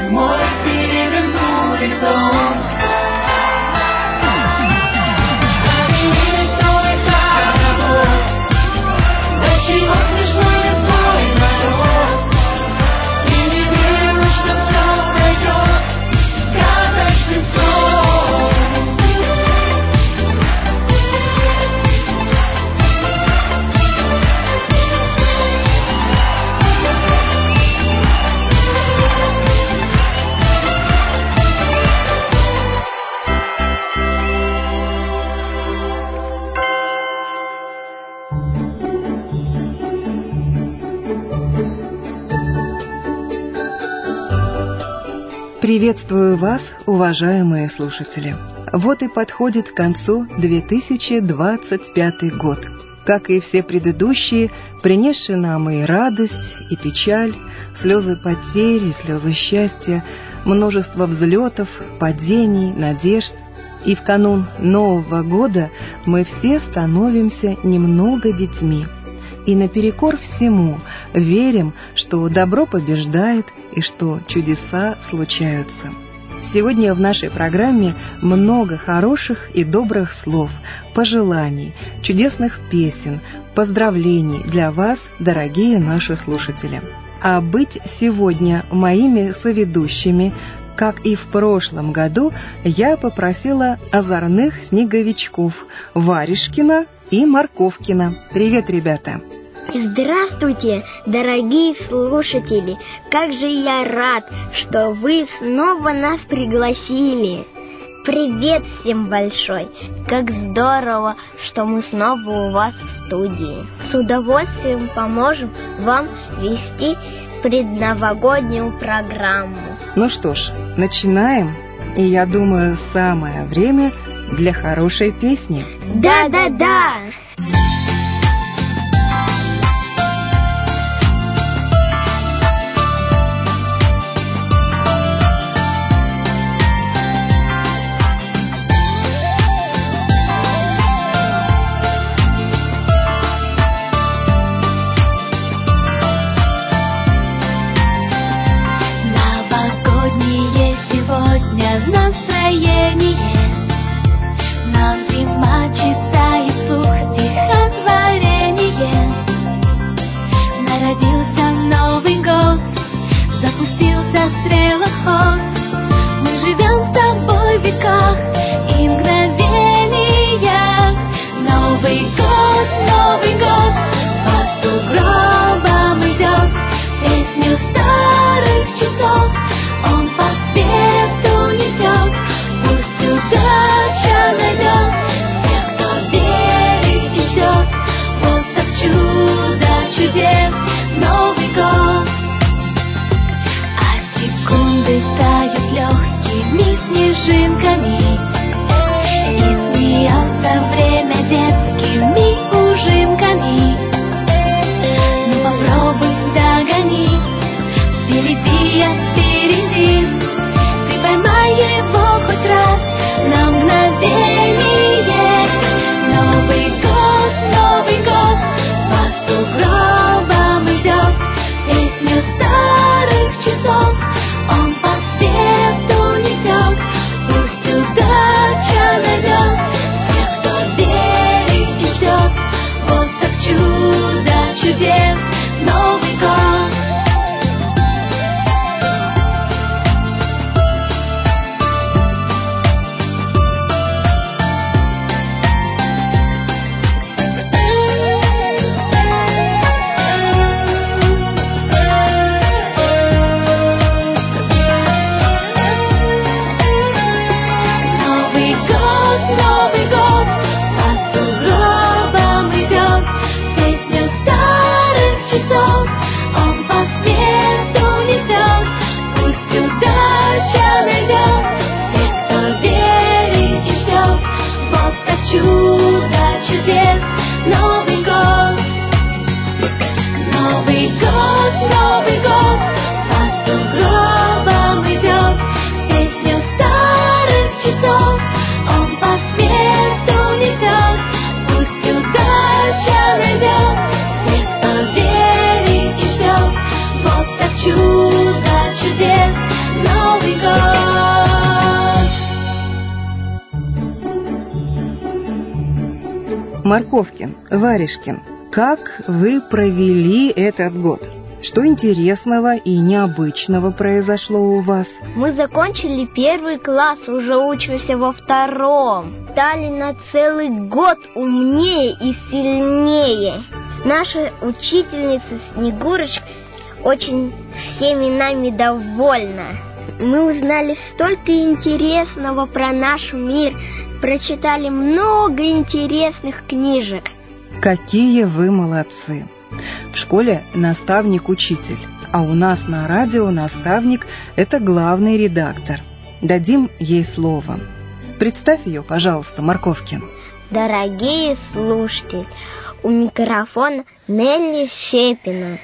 мой северный дом. Твой хоровод, до чего смешной твой народ. И не верю, что все пройдет, сказочный сон. Приветствую вас, уважаемые слушатели. Вот и подходит к концу 2025 год. Как и все предыдущие, принесшие нам и радость, и печаль, слезы потери, слезы счастья, множество взлетов, падений, надежд. И в канун Нового года мы все становимся немного детьми. И наперекор всему верим, что добро побеждает и что чудеса случаются. Сегодня в нашей программе много хороших и добрых слов, пожеланий, чудесных песен, поздравлений для вас, дорогие наши слушатели. А быть сегодня моими соведущими, как и в прошлом году, я попросила озорных снеговичков Варежкина и Морковкина. Привет, ребята! Здравствуйте, дорогие слушатели! Как же я рад, что вы снова нас пригласили! Привет всем большой! Как здорово, что мы снова у вас в студии! С удовольствием поможем вам вести предновогоднюю программу. Ну что ж, начинаем. И я думаю, самое время для хорошей песни. Да-да-да! Нам зима читает вслух стиха Марковкин, Варежкин, как вы провели этот год? Что интересного и необычного произошло у вас? Мы закончили 1 класс, уже учимся во 2. Стали на целый год умнее и сильнее. Наша учительница Снегурочка очень всеми нами довольна. Мы узнали столько интересного про наш мир, прочитали много интересных книжек. Какие вы молодцы! В школе наставник-учитель, а у нас на радио наставник – это главный редактор. Дадим ей слово. Представь ее, пожалуйста, Марковкин. Дорогие слушатели, у микрофона Нелли Щепина.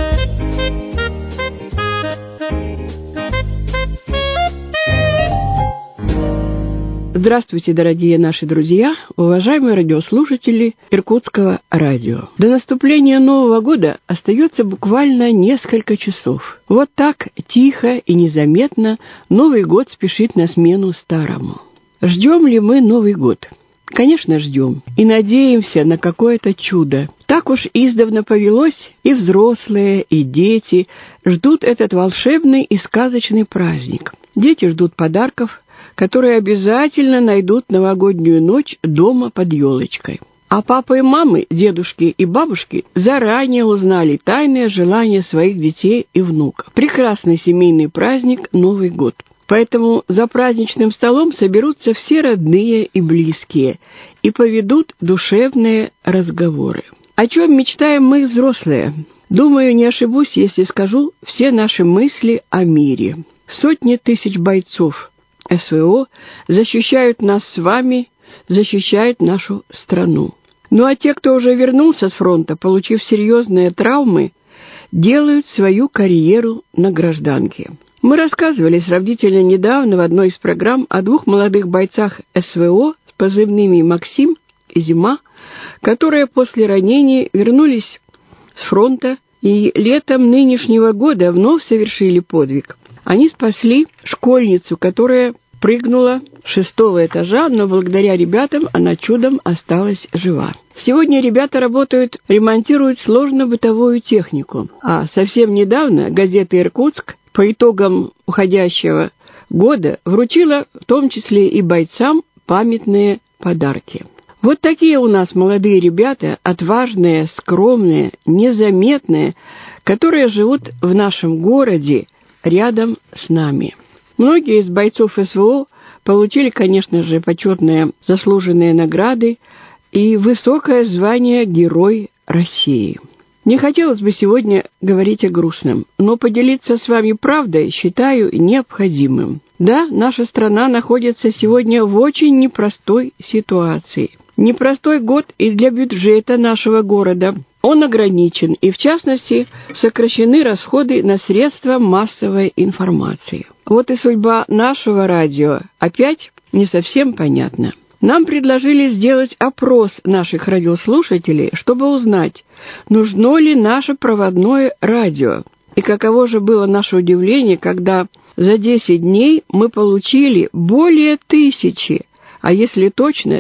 Здравствуйте, дорогие наши друзья, уважаемые радиослушатели Иркутского радио. До наступления Нового года остается буквально несколько часов. Вот так, тихо и незаметно, Новый год спешит на смену старому. Ждем ли мы Новый год? Конечно, ждем. И надеемся на какое-то чудо. Так уж издавна повелось, и взрослые, и дети ждут этот волшебный и сказочный праздник. Дети ждут подарков, которые обязательно найдут новогоднюю ночь дома под елочкой. А папы и мамы, дедушки и бабушки заранее узнали тайные желания своих детей и внуков. Прекрасный семейный праздник Новый год. Поэтому за праздничным столом соберутся все родные и близкие и поведут душевные разговоры. О чем мечтаем мы, взрослые? Думаю, не ошибусь, если скажу все наши мысли о мире. Сотни тысяч бойцов СВО защищают нас с вами, защищают нашу страну. Ну а те, кто уже вернулся с фронта, получив серьезные травмы, делают свою карьеру на гражданке. Мы рассказывали сравнительно недавно в одной из программ о 2 молодых бойцах СВО с позывными «Максим» и «Зима», которые после ранений вернулись с фронта и летом нынешнего года вновь совершили подвиг. Они спасли школьницу, которая прыгнула с 6-го этажа, но благодаря ребятам она чудом осталась жива. Сегодня ребята работают, ремонтируют сложно-бытовую технику. А совсем недавно газета «Иркутск» по итогам уходящего года вручила в том числе и бойцам памятные подарки. Вот такие у нас молодые ребята, отважные, скромные, незаметные, которые живут в нашем городе рядом с нами. Многие из бойцов СВО получили, конечно же, почетные заслуженные награды и высокое звание Герой России. Не хотелось бы сегодня говорить о грустном, но поделиться с вами правдой считаю необходимым. Да, наша страна находится сегодня в очень непростой ситуации. Непростой год и для бюджета нашего города. Он ограничен, и в частности сокращены расходы на средства массовой информации. Вот и судьба нашего радио опять не совсем понятна. Нам предложили сделать опрос наших радиослушателей, чтобы узнать, нужно ли наше проводное радио. И каково же было наше удивление, когда за 10 дней мы получили более 1000, а если точно,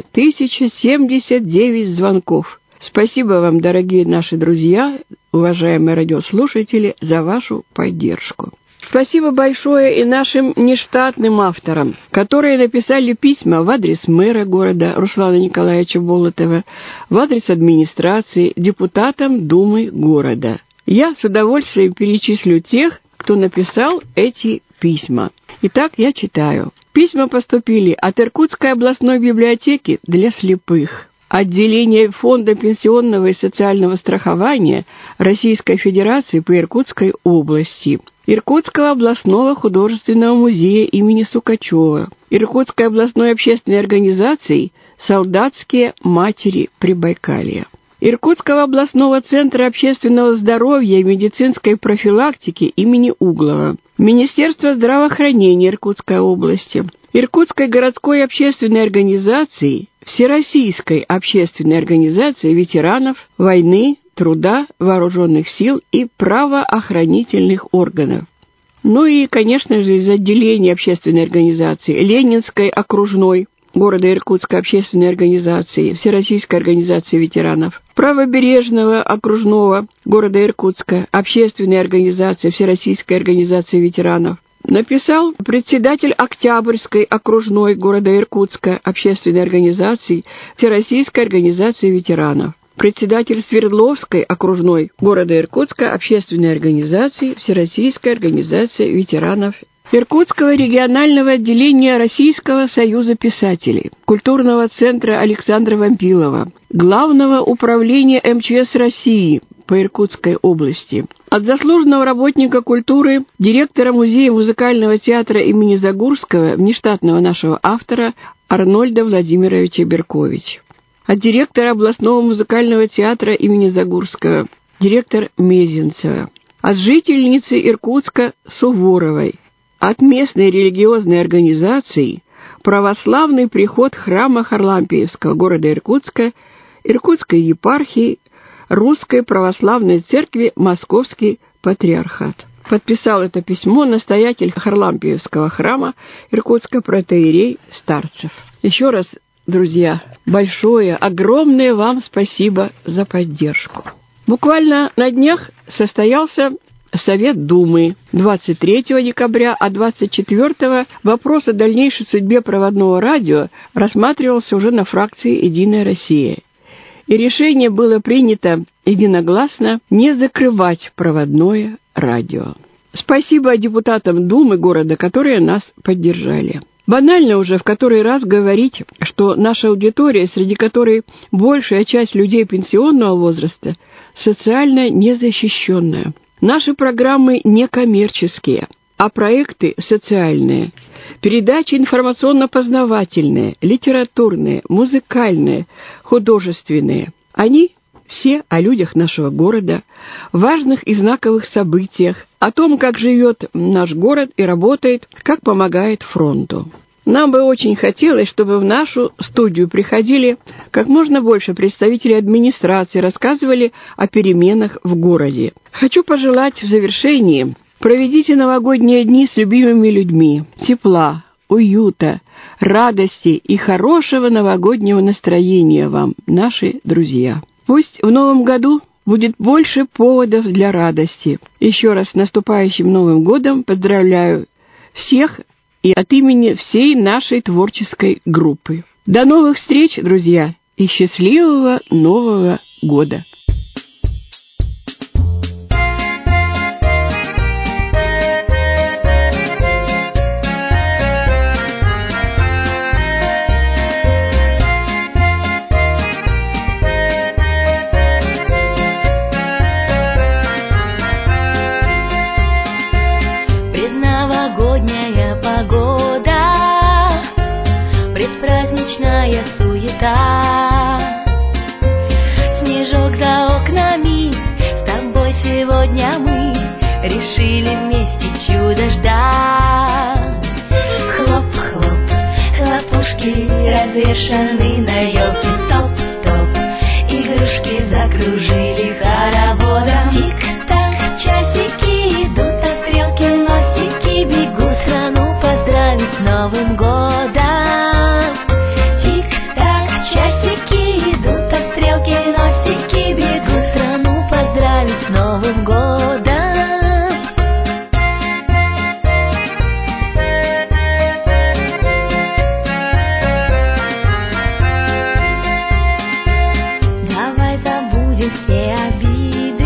1079 звонков. Спасибо вам, дорогие наши друзья, уважаемые радиослушатели, за вашу поддержку. Спасибо большое и нашим нештатным авторам, которые написали письма в адрес мэра города Руслана Николаевича Болотова, в адрес администрации, депутатам Думы города. Я с удовольствием перечислю тех, кто написал эти письма. Итак, я читаю. Письма поступили от Иркутской областной библиотеки для слепых, отделения Фонда пенсионного и социального страхования Российской Федерации по Иркутской области, Иркутского областного художественного музея имени Сукачева, Иркутской областной общественной организации «Солдатские матери Прибайкалья», Иркутского областного центра общественного здоровья и медицинской профилактики имени Углова, Министерства здравоохранения Иркутской области, Иркутской городской общественной организации, Всероссийской общественной организации ветеранов войны, труда, вооруженных сил и правоохранительных органов. Ну и, конечно же, из отделения общественной организации Ленинской окружной, города Иркутска общественной организации, Всероссийской организации ветеранов, Правобережного окружного города Иркутска общественной организации, Всероссийской организации ветеранов, написал председатель Октябрьской окружной города Иркутска общественной организации, Всероссийской организации ветеранов, председатель Свердловской окружной города Иркутска общественной организации, Всероссийской организации ветеранов, Иркутского регионального отделения Российского союза писателей, культурного центра Александра Вампилова, Главного управления МЧС России по Иркутской области, от заслуженного работника культуры, директора Музея музыкального театра имени Загурского, внештатного нашего автора Арнольда Владимировича Беркович, от директора областного музыкального театра имени Загурского, директор Мезенцева, от жительницы Иркутска Суворовой, от местной религиозной организации «Православный приход храма Харлампиевского города Иркутска», Иркутской епархии, Русской Православной Церкви Московский Патриархат. Подписал это письмо настоятель Харлампиевского храма Иркутска протоиерей Старцев. Еще раз, друзья, большое, огромное вам спасибо за поддержку. Буквально на днях состоялся Совет Думы 23 декабря, а 24-го вопрос о дальнейшей судьбе проводного радио рассматривался уже на фракции «Единая Россия». И решение было принято единогласно не закрывать проводное радио. Спасибо депутатам Думы города, которые нас поддержали. Банально уже в который раз говорить, что наша аудитория, среди которой большая часть людей пенсионного возраста, социально незащищенная. Наши программы не коммерческие, а проекты социальные. Передачи информационно-познавательные, литературные, музыкальные, художественные. Они все о людях нашего города, важных и знаковых событиях, о том, как живет наш город и работает, как помогает фронту. Нам бы очень хотелось, чтобы в нашу студию приходили как можно больше представителей администрации, рассказывали о переменах в городе. Хочу пожелать в завершении: проведите новогодние дни с любимыми людьми, тепла, уюта, радости и хорошего новогоднего настроения вам, наши друзья. Пусть в новом году будет больше поводов для радости. Еще раз с наступающим Новым годом поздравляю всех и от имени всей нашей творческой группы. До новых встреч, друзья, и счастливого Нового года! Предновогодняя погода, предпраздничная суета, снежок за окнами, с тобой сегодня мы решили вместе чудо ждать. Хлоп-хлоп, хлопушки развешаны на елке, топ-топ, игрушки закружили хороводом. Тик-так, часики идут, а стрелки носики бегут страну поздравить с Новым годом. Тик-так, часики идут, а стрелки носики бегут страну поздравить с Новым годом. Давай забудем все обиды,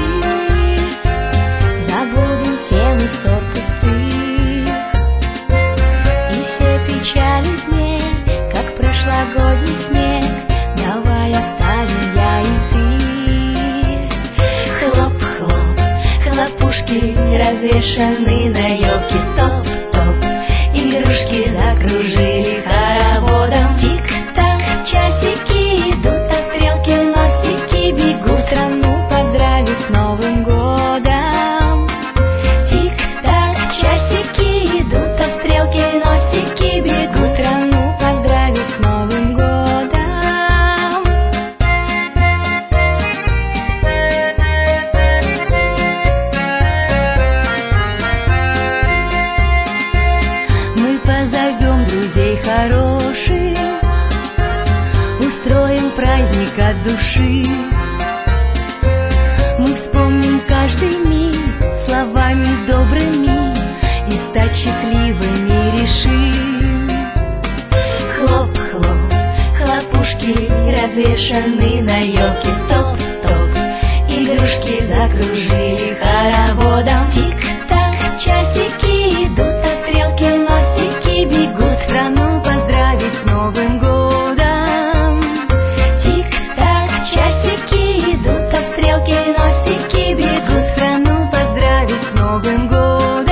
забудем темы ссор пустых и все печали дней, как прошлогодний снег. Давай оставим я и ты. Хлоп-хлоп, хлопушки развешаны на елке, топ-топ, игрушки закружили хороводом. Тик-так, часики идут, а стрелки носики бегут страну поздравить с Новым годом. Тик-так, часики идут, а стрелки носики бегут страну поздравить с Новым годом. Мы позовем друзей души. Мы вспомним каждый миг словами добрыми и стать счастливыми решим. Хлоп-хлоп, хлопушки развешаны на елке, топ-топ, игрушки закружили хороводом. Тик-так, часики идут, а стрелки носики бегут страну поздравить с Новым годом. Тик-так, часики идут, а стрелки носики бегут страну поздравить с Новым годом.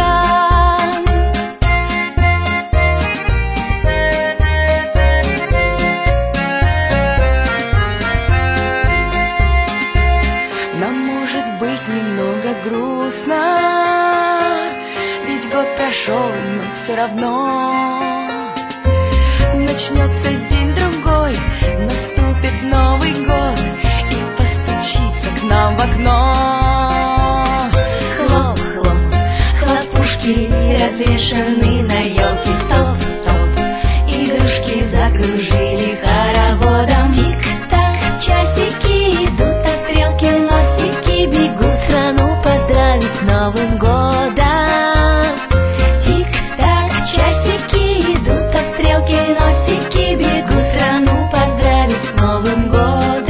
Нам может быть немного грустно, ведь год прошел, но все равно начнется день-другой, наступит Новый год и постучится к нам в окно. Хлоп-хлоп, хлопушки развешаны на елке, топ-топ, игрушки закружили хороводом. Тик-так, часики идут, а стрелки носики бегут страну поздравить с Новым годом. Тик-так, часики идут, а стрелки носики бегут страну поздравить с Новым годом.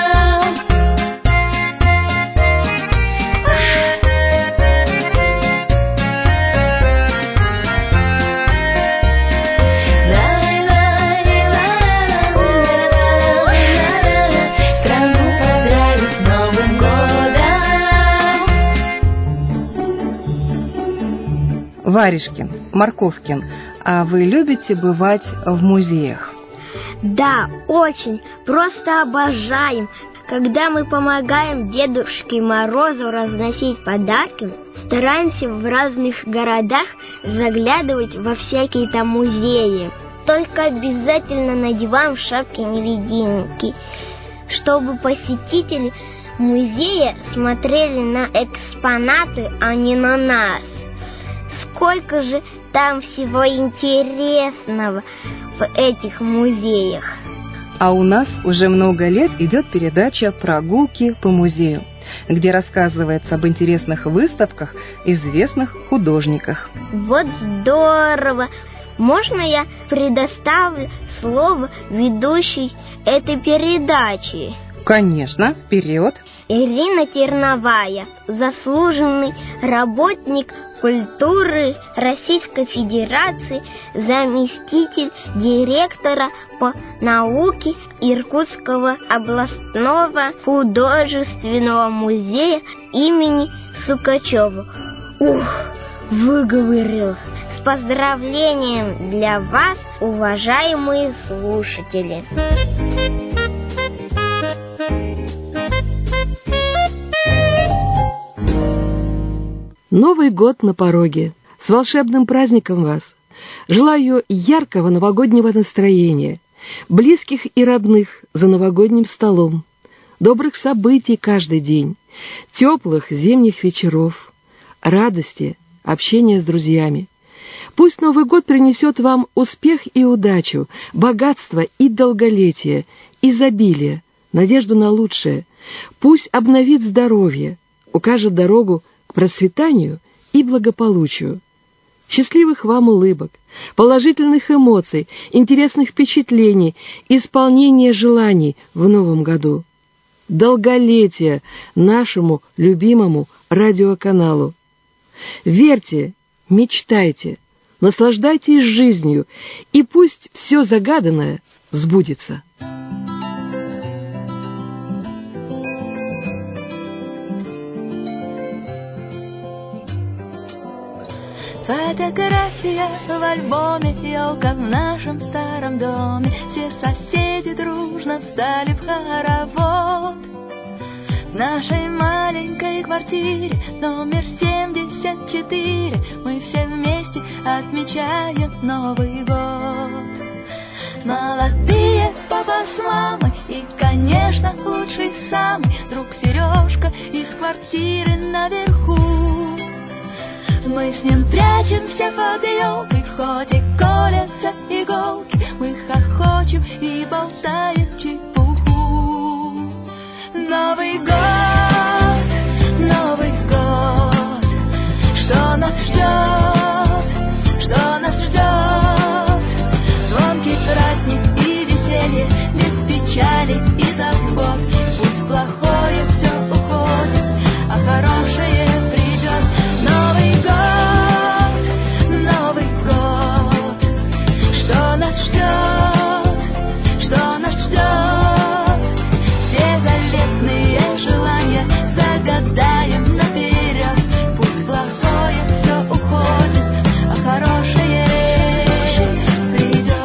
Страну поздравить с Новым годом. Варежкин, Марковкин, а вы любите бывать в музеях? Да, очень, просто обожаем. Когда мы помогаем Дедушке Морозу разносить подарки, стараемся в разных городах заглядывать во всякие там музеи. Только обязательно надеваем шапки-невидимки, чтобы посетители музея смотрели на экспонаты, а не на нас. Сколько же там всего интересного в этих музеях. А у нас уже много лет идет передача «Прогулки по музею», где рассказывается об интересных выставках известных художниках. Вот здорово! Можно я предоставлю слово ведущей этой передачи? Конечно, вперед! Ирина Терновая, заслуженный работник культуры Российской Федерации, заместитель директора по науке Иркутского областного художественного музея имени Сукачева. Ух, выговорил! С поздравлением для вас, уважаемые слушатели! Новый год на пороге. С волшебным праздником вас! Желаю яркого новогоднего настроения, близких и родных за новогодним столом, добрых событий каждый день, теплых зимних вечеров, радости, общения с друзьями. Пусть Новый год принесет вам успех и удачу, богатство и долголетие, изобилие, надежду на лучшее. Пусть обновит здоровье, укажет дорогу к процветанию и благополучию. Счастливых вам улыбок, положительных эмоций, интересных впечатлений, исполнения желаний в новом году. Долголетия нашему любимому радиоканалу. Верьте, мечтайте, наслаждайтесь жизнью, и пусть все загаданное сбудется. Фотография в альбоме, елка в нашем старом доме. Все соседи дружно встали в хоровод. В нашей маленькой квартире номер 74 мы все вместе отмечаем Новый год. Молодые папа с мамой и, конечно, лучший самый друг Сережка из квартиры наверху. Мы с ним прячемся под елкой, хоть и колятся иголки, мы хохочем и болтаем чепуху. Новый год, Новый год, что нас ждет, что нас ждет? Звонкий праздник и веселье, без печали и забот. Пусть плохое все уходит, а хорошее придет. Новый год, Новый год, что нас ждет, что нас ждет? Все заветные желания загадаем наперед. Пусть плохое все уходит, а хорошее придет.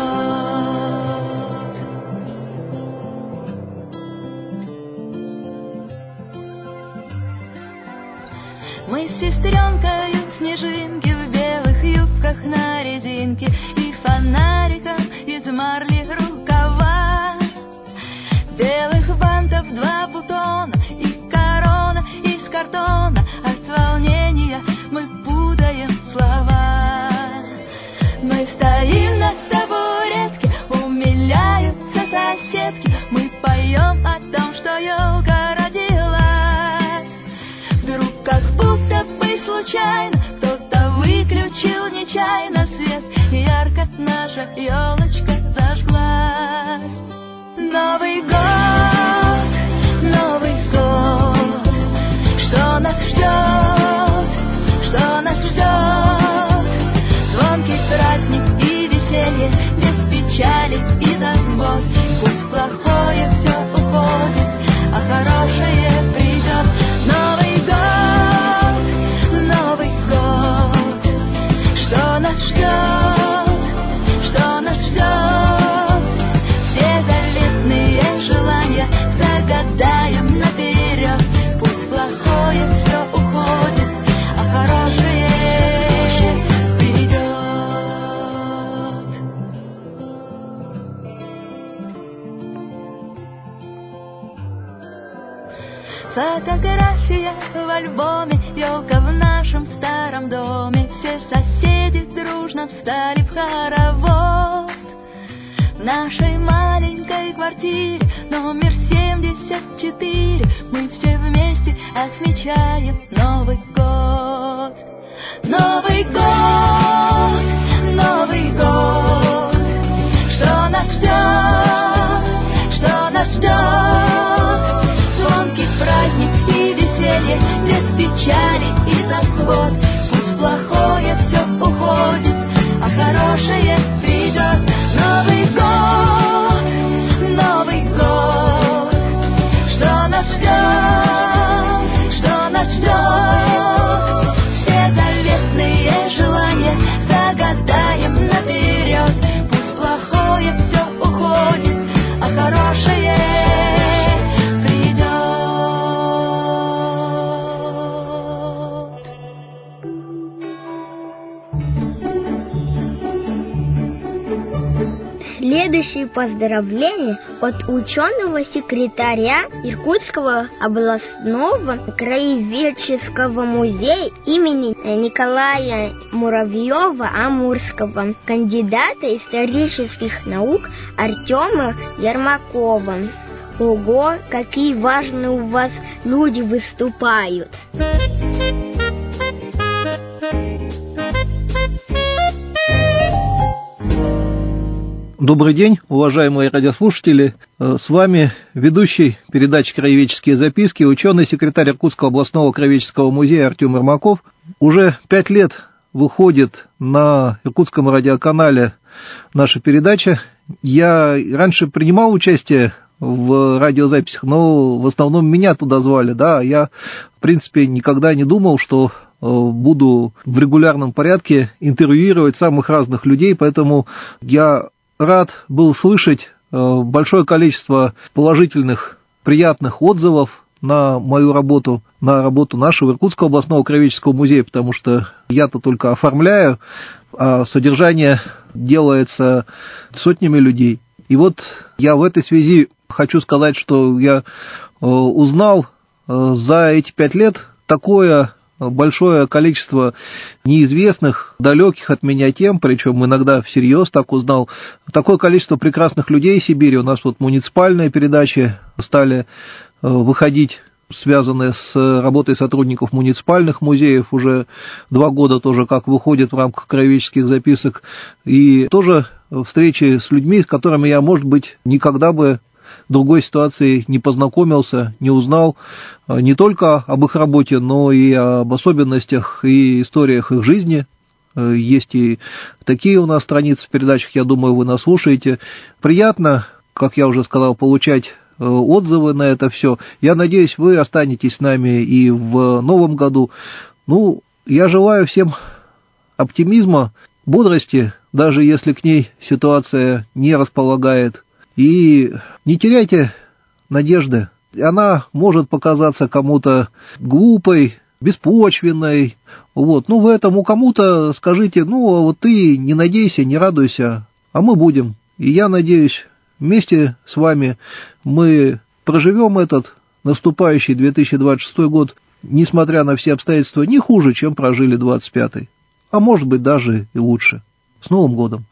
Мы с сестренкою снежинки в белых юбках на резинке и фонариком из марли рукава. Белых бантов 2 бутона и корона из картона. От волнения мы путаем слова. Мы стоим на табуретке, умиляются соседки. Мы поем о том, что елка родилась. Вдруг как будто бы случайно кто-то выключил нечаянно свет, и ярко наша елочка зажглась. Новый год, Новый год, что нас ждет, что нас ждет? Звонкий праздник и веселье, без печали и забот. Пусть плохое все уходит, а хорошее придет. Новый год, Новый год, что нас ждет, что нас ждет? Все заветные желания загадаем наперед. Пусть плохое все уходит, а хорошее придет. Фотография в альбоме, елка в нашем старом доме. Все соседи дружно встали в хоровод. В нашей маленькой квартире номер 74 мы все вместе отмечаем Новый год. Новый год, Новый год, что нас ждет, что нас ждет? Звонкий праздник и веселье, без печали и забот. Пусть плохое все уходит, а хорошее придет. Новый год, Новый год, что нас ждет, что нас ждет? Все заветные желания загадаем наперед. Пусть плохое все уходит, а хорошее придет. Следующее поздравление от ученого секретаря Иркутского областного краеведческого музея имени Николая Муравьева-Амурского, кандидата исторических наук Артема Ермакова. Ого, какие важные у вас люди выступают! Добрый день, уважаемые радиослушатели. С вами ведущий передачи «Краеведческие записки», ученый-секретарь Иркутского областного краеведческого музея Артем Ермаков. Уже 5 лет выходит на Иркутском радиоканале наша передача. Я раньше принимал участие в радиозаписях, но в основном меня туда звали, да. Я, в принципе, никогда не думал, что буду в регулярном порядке интервьюировать самых разных людей, поэтому я рад был слышать большое количество положительных, приятных отзывов на мою работу, на работу нашего Иркутского областного краеведческого музея, потому что я-то только оформляю, а содержание делается сотнями людей. И вот я в этой связи хочу сказать, что я узнал за эти 5 лет такое большое количество неизвестных, далеких от меня тем, причем иногда всерьез так узнал, такое количество прекрасных людей Сибири. У нас вот муниципальные передачи стали выходить, связанные с работой сотрудников муниципальных музеев, уже 2 года тоже как выходит в рамках краеведческих записок, и тоже встречи с людьми, с которыми я, может быть, никогда бы в другой ситуации не познакомился, не узнал не только об их работе, но и об особенностях и историях их жизни. Есть и такие у нас страницы в передачах, я думаю, вы нас слушаете. Приятно, как я уже сказал, получать отзывы на это все. Я надеюсь, вы останетесь с нами и в новом году. Я желаю всем оптимизма, бодрости, даже если к ней ситуация не располагает. И не теряйте надежды. Она может показаться кому-то глупой, беспочвенной. Вы этому кому-то скажите, ты не надейся, не радуйся, а мы будем. И я надеюсь, вместе с вами мы проживем этот наступающий 2026 год, несмотря на все обстоятельства, не хуже, чем прожили 25-й, а может быть даже и лучше. С Новым годом!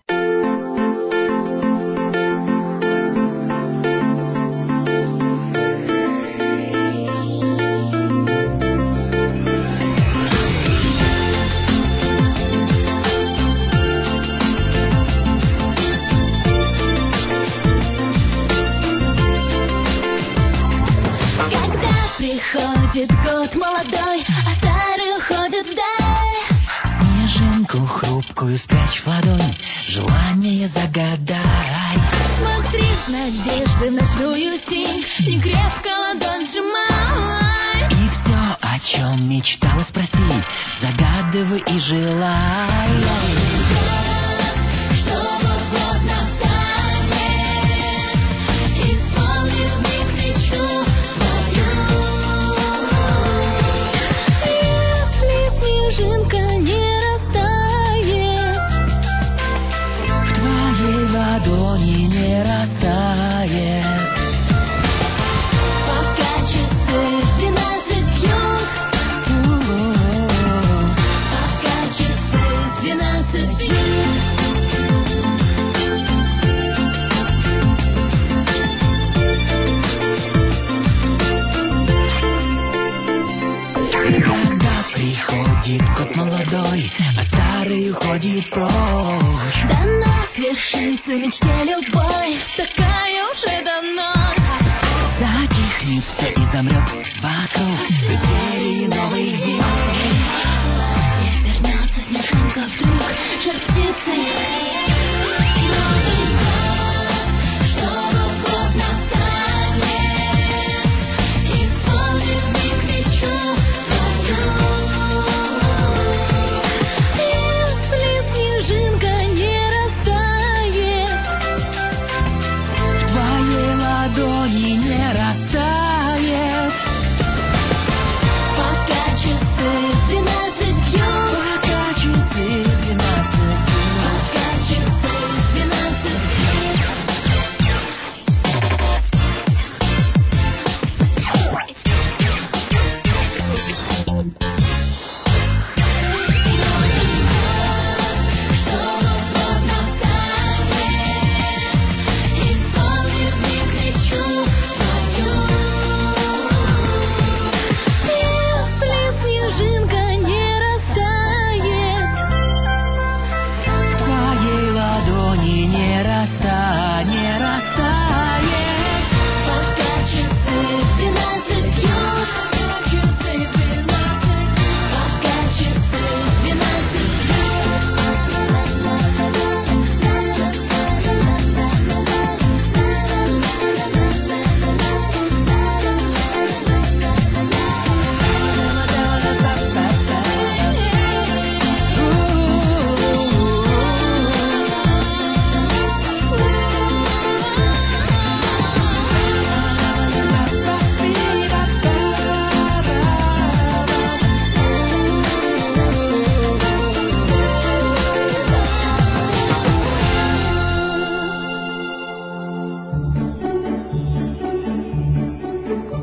Приходит год молодой, а старый уходит вдаль. Снежинку хрупкую спрячь в ладонь, желание загадай. Смотри с надежды в ночную синь, не крепко ладонь сжимай. И все, о чем мечтала, спроси, загадывай и желай. Год молодой, а старый уходит прочь. Дано свершится мечте любой, такая уже давно. Затихнет все и замрет вокруг, теперь и новый день. И вернется снежинка вдруг, жар птицы.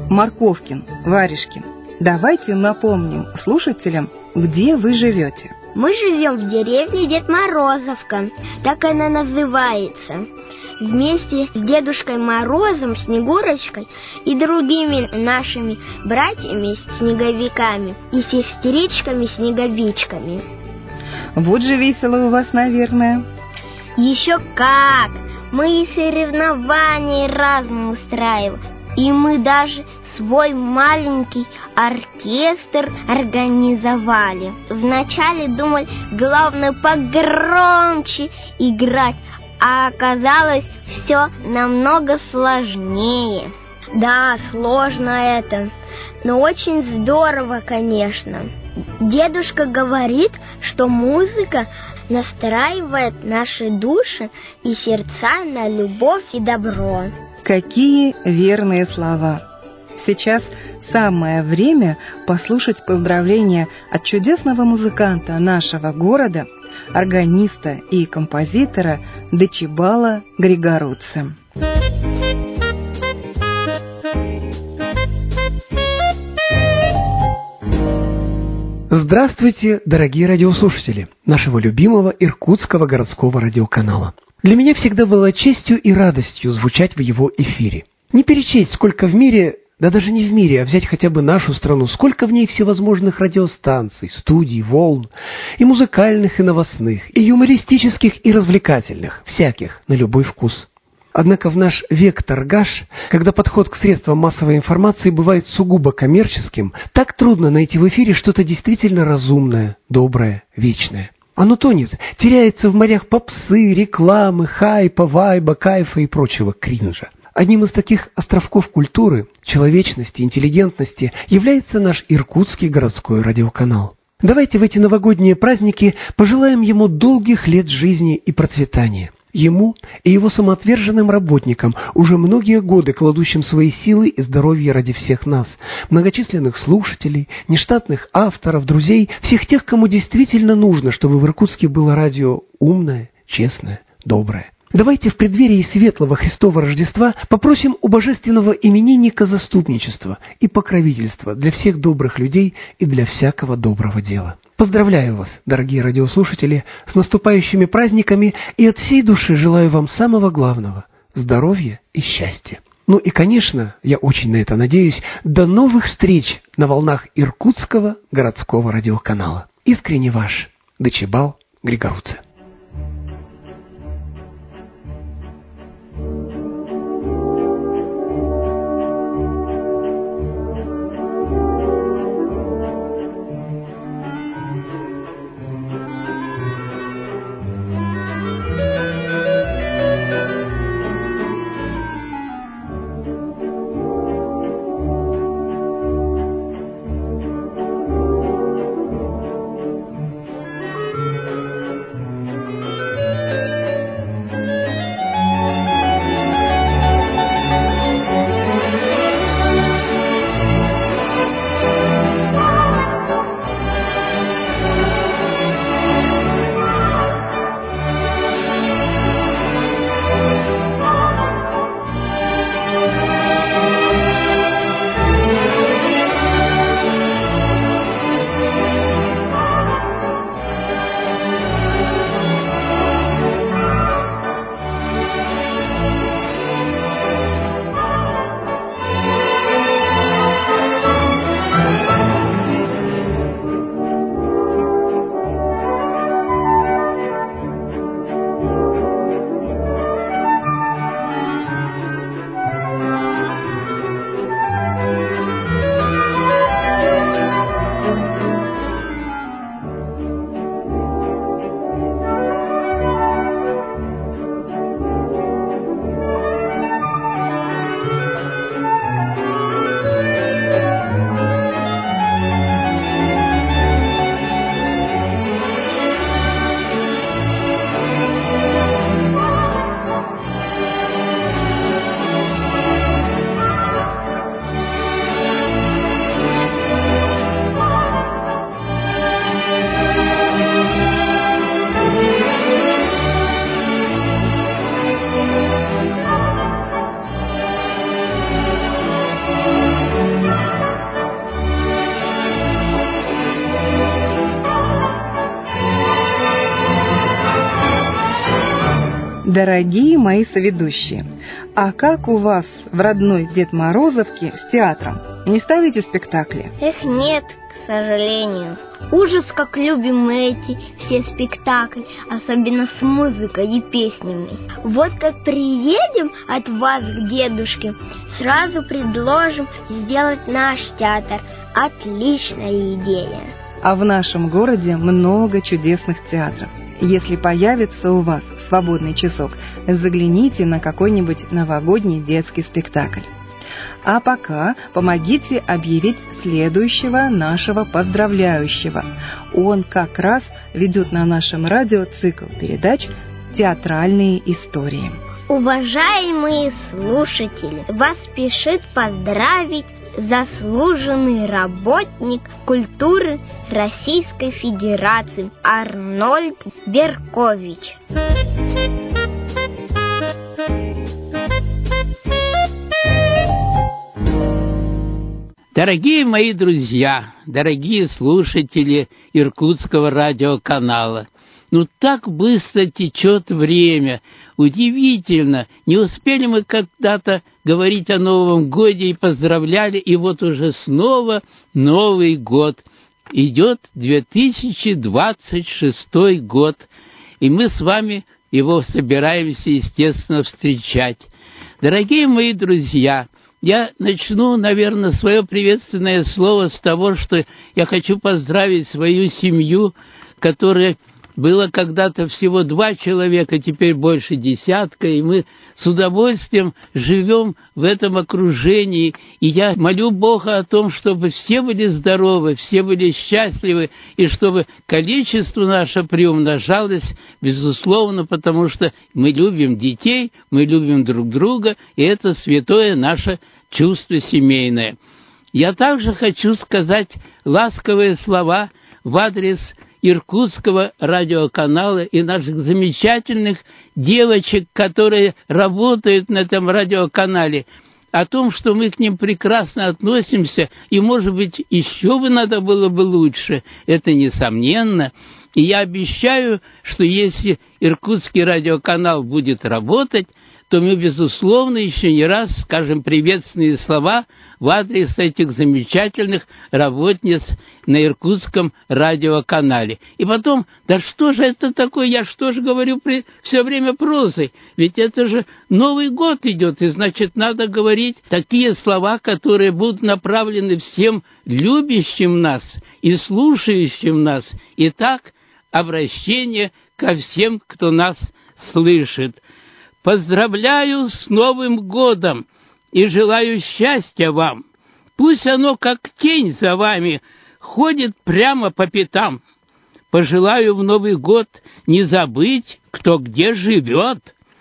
Марковкин, Варежкин, давайте напомним слушателям, где вы живете. Мы живем в деревне Дед Морозовка, так она называется. Вместе с Дедушкой Морозом, Снегурочкой и другими нашими братьями-снеговиками и сестричками-снеговичками. Вот же весело у вас, наверное. Еще как! Мы и соревнования разные устраиваем, и мы даже свой маленький оркестр организовали. Вначале думали, главное погромче играть, а оказалось все намного сложнее. Да, сложно это, но очень здорово, конечно. Дедушка говорит, что музыка настраивает наши души и сердца на любовь и добро. Какие верные слова! Сейчас самое время послушать поздравления от чудесного музыканта нашего города, органиста и композитора Дечибала Григородца. Здравствуйте, дорогие радиослушатели нашего любимого Иркутского городского радиоканала. Для меня всегда было честью и радостью звучать в его эфире. Не перечесть, сколько в мире, да даже не в мире, а взять хотя бы нашу страну, сколько в ней всевозможных радиостанций, студий, волн, и музыкальных, и новостных, и юмористических, и развлекательных, всяких, на любой вкус. Однако в наш век торгаш, когда подход к средствам массовой информации бывает сугубо коммерческим, так трудно найти в эфире что-то действительно разумное, доброе, вечное. Оно тонет, теряется в морях попсы, рекламы, хайпа, вайба, кайфа и прочего кринжа. Одним из таких островков культуры, человечности, интеллигентности является наш Иркутский городской радиоканал. Давайте в эти новогодние праздники пожелаем ему долгих лет жизни и процветания. Ему и его самоотверженным работникам, уже многие годы кладущим свои силы и здоровье ради всех нас, многочисленных слушателей, нештатных авторов, друзей, всех тех, кому действительно нужно, чтобы в Иркутске было радио умное, честное, доброе. Давайте в преддверии светлого Христова Рождества попросим у божественного именинника заступничества и покровительства для всех добрых людей и для всякого доброго дела. Поздравляю вас, дорогие радиослушатели, с наступающими праздниками и от всей души желаю вам самого главного – здоровья и счастья. Ну и, конечно, я очень на это надеюсь, до новых встреч на волнах Иркутского городского радиоканала. Искренне ваш Дечибал Григородца. Дорогие мои соведущие, а как у вас в родной Дед Морозовке с театром? Не ставите спектакли? Эх, нет, к сожалению. Ужас, как любим мы эти все спектакли, особенно с музыкой и песнями. Вот как приедем от вас к дедушке, сразу предложим сделать наш театр. Отличная идея. А в нашем городе много чудесных театров. Если появится у вас свободный часок, загляните на какой-нибудь новогодний детский спектакль. А пока помогите объявить следующего нашего поздравляющего. Он как раз ведет на нашем радио цикл передач «Театральные истории». Уважаемые слушатели, вас спешит поздравить заслуженный работник культуры Российской Федерации Арнольд Беркович. Дорогие мои друзья, дорогие слушатели Иркутского радиоканала, так быстро течет время, удивительно, не успели мы когда-то говорить о Новом Годе и поздравляли, и вот уже снова Новый год. Идет 2026 год, и мы с вами его собираемся, естественно, встречать. Дорогие мои друзья, я начну, наверное, свое приветственное слово с того, что я хочу поздравить свою семью, которая было когда-то всего 2 человека, теперь больше десятка, и мы с удовольствием живем в этом окружении. И я молю Бога о том, чтобы все были здоровы, все были счастливы, и чтобы количество наше приумножалось, безусловно, потому что мы любим детей, мы любим друг друга, и это святое наше чувство семейное. Я также хочу сказать ласковые слова в адрес Иркутского радиоканала и наших замечательных девочек, которые работают на этом радиоканале, о том, что мы к ним прекрасно относимся, и, может быть, еще бы надо было бы лучше, это несомненно. И я обещаю, что если Иркутский радиоканал будет работать, то мы, безусловно, еще не раз скажем приветственные слова в адрес этих замечательных работниц на Иркутском радиоканале. И потом, да что же это такое, я что же говорю все время прозой, ведь это же Новый год идет, и значит надо говорить такие слова, которые будут направлены всем любящим нас и слушающим нас. Итак, обращение ко всем, кто нас слышит. Поздравляю с Новым годом и желаю счастья вам. Пусть оно, как тень за вами, ходит прямо по пятам. Пожелаю в Новый год не забыть, кто где живет,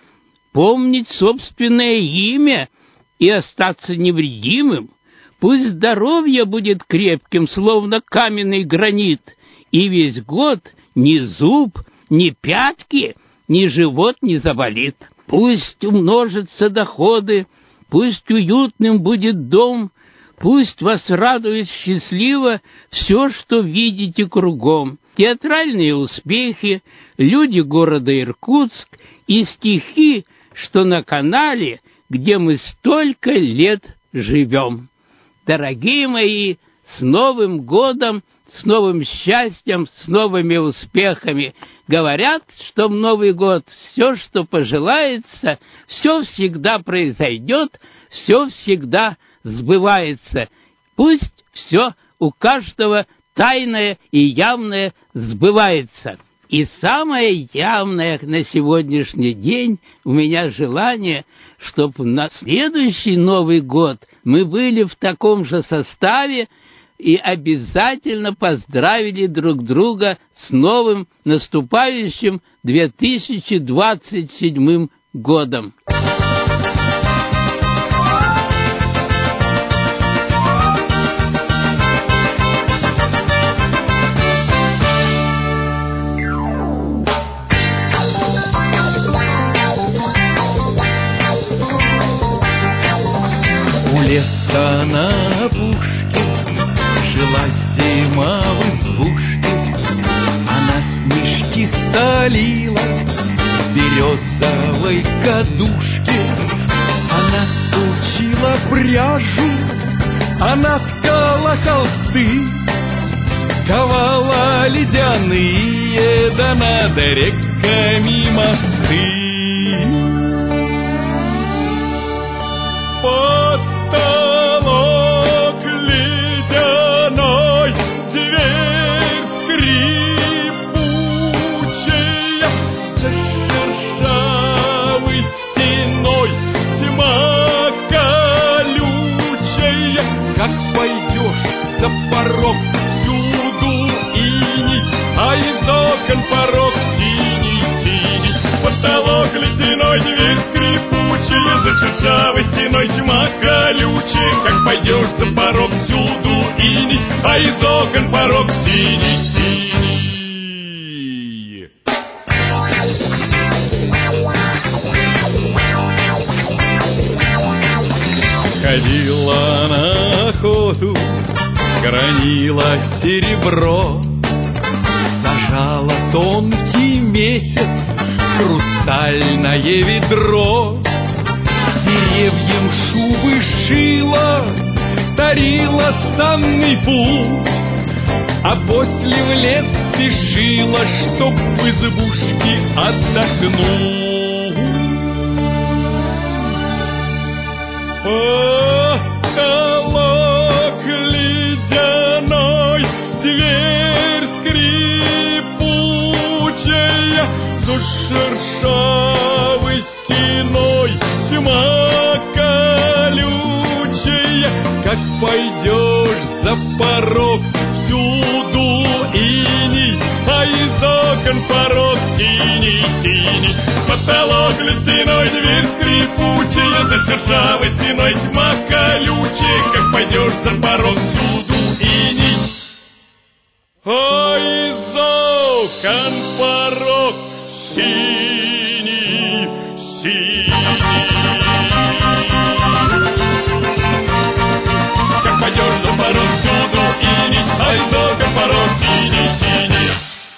помнить собственное имя и остаться невредимым. Пусть здоровье будет крепким, словно каменный гранит, и весь год ни зуб, ни пятки, ни живот не заболит. Пусть умножатся доходы, пусть уютным будет дом, пусть вас радует счастливо все, что видите кругом. Театральные успехи, люди города Иркутск и стихи, что на канале, где мы столько лет живем. Дорогие мои, с Новым годом, с новым счастьем, с новыми успехами! Говорят, что в Новый год все, что пожелается, все всегда произойдет, все всегда сбывается. Пусть все у каждого тайное и явное сбывается. И самое явное на сегодняшний день у меня желание, чтобы на следующий Новый год мы были в таком же составе, и обязательно поздравили друг друга с новым наступающим 2027 годом. У леса на опушке жила зима в избушке, она снежки солила, березовой кадушке. Она сучила пряжу, она ткала холсты, ковала ледяные, да над реками мосты. Потолок ледяной, дверь скрипучая, за шершавой стеной тьма колючая. Как пойдешь за порог, всюду иней, а из окон порог синий-синий. Потолок ледяной, дверь скрипучая, за шершавой стеной тьма колючая. Как пойдешь за порог, всюду иней, а из окон порог синий-синий. Ходила на охоту, гранила серебро, сажала тонкий месяц в хрустальное ведро. Деревьям шубы шила, тарила санный путь, а после в лес спешила, чтоб в избушке отдохнуть. Потолок ледяной, дверь скрипучая, за шершавой стеной тьма колючая. Как пойдешь за порог, всюду иней, а из окон порог синий-синий. Потолок ледяной, дверь скрипучая, за шершавой стеной тьма колючая. Как пойдешь за порог, всюду иней, а из окон порог синий-синий. Как пойдешь за порог, всюду иней, а из окон порог синий-синий.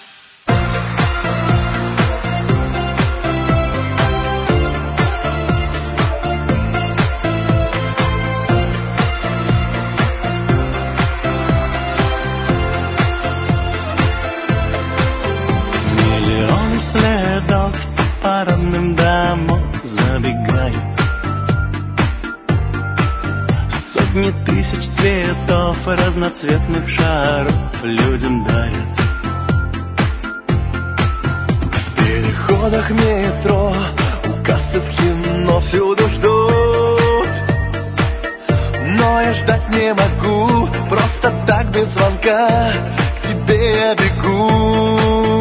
Миллионы следов по родным домам забегают, сотни тысяч цветов разноцветных шаров людям дарят. В переходах метро, у кассы в кино всюду ждут, но я ждать не могу, просто так без звонка к тебе я бегу.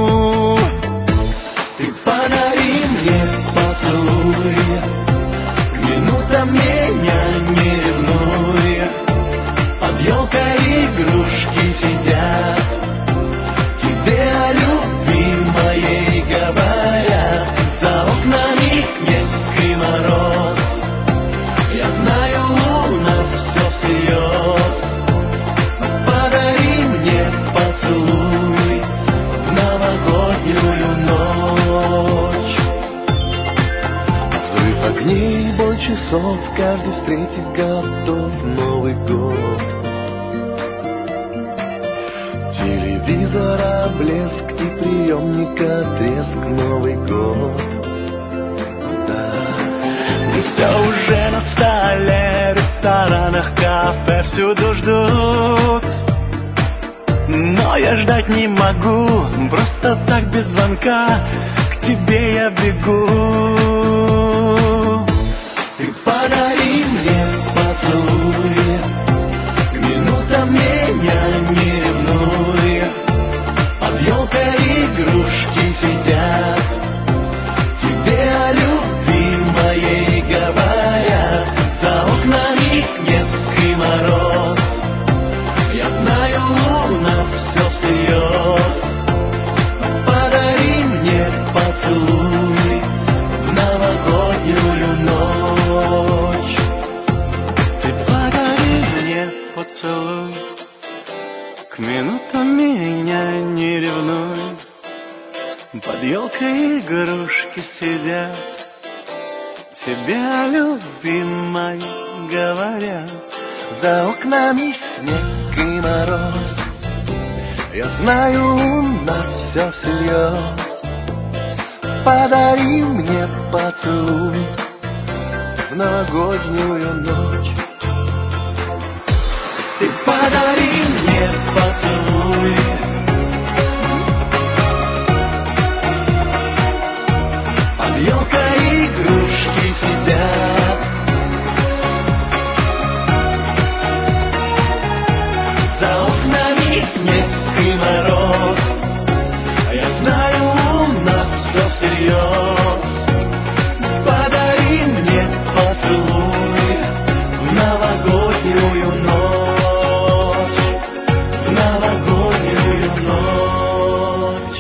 Ты подари мне поцелуй, к минутам меня не ревнуй. Под елкой игрушки сидят, тебе о любви моей говорят. За окнами снег и мороз, я знаю, у нас все всерьез. Подари мне поцелуй в новогоднюю ночь. Взрыв огней, бой часов, каждый встретить готов Новый год. Телевизора блеск и приемника треск, Новый год. Да. И все уже на столе, в ресторанах, кафе всюду ждут, но я ждать не могу, просто так без звонка к тебе я бегу. Ты подари мне поцелуй, к минутам меня не ревнуй. Под елкой игрушки сидят, тебе о любви моей говорят. За окнами снег и мороз, я знаю, у нас все всерьез. Подари мне поцелуй в новогоднюю ночь. Под елкой игрушки сидят, тебя, любимой, говорят. За окнами снег и мороз, я знаю, у нас все всерьез. Подари мне поцелуй в новогоднюю ночь. Ты подари мне поцелуй. Под елкой игрушки сидят, за окнами снег и мороз, а я знаю, у нас все всерьез. Подари мне поцелуй в новогоднюю ночь, в новогоднюю ночь.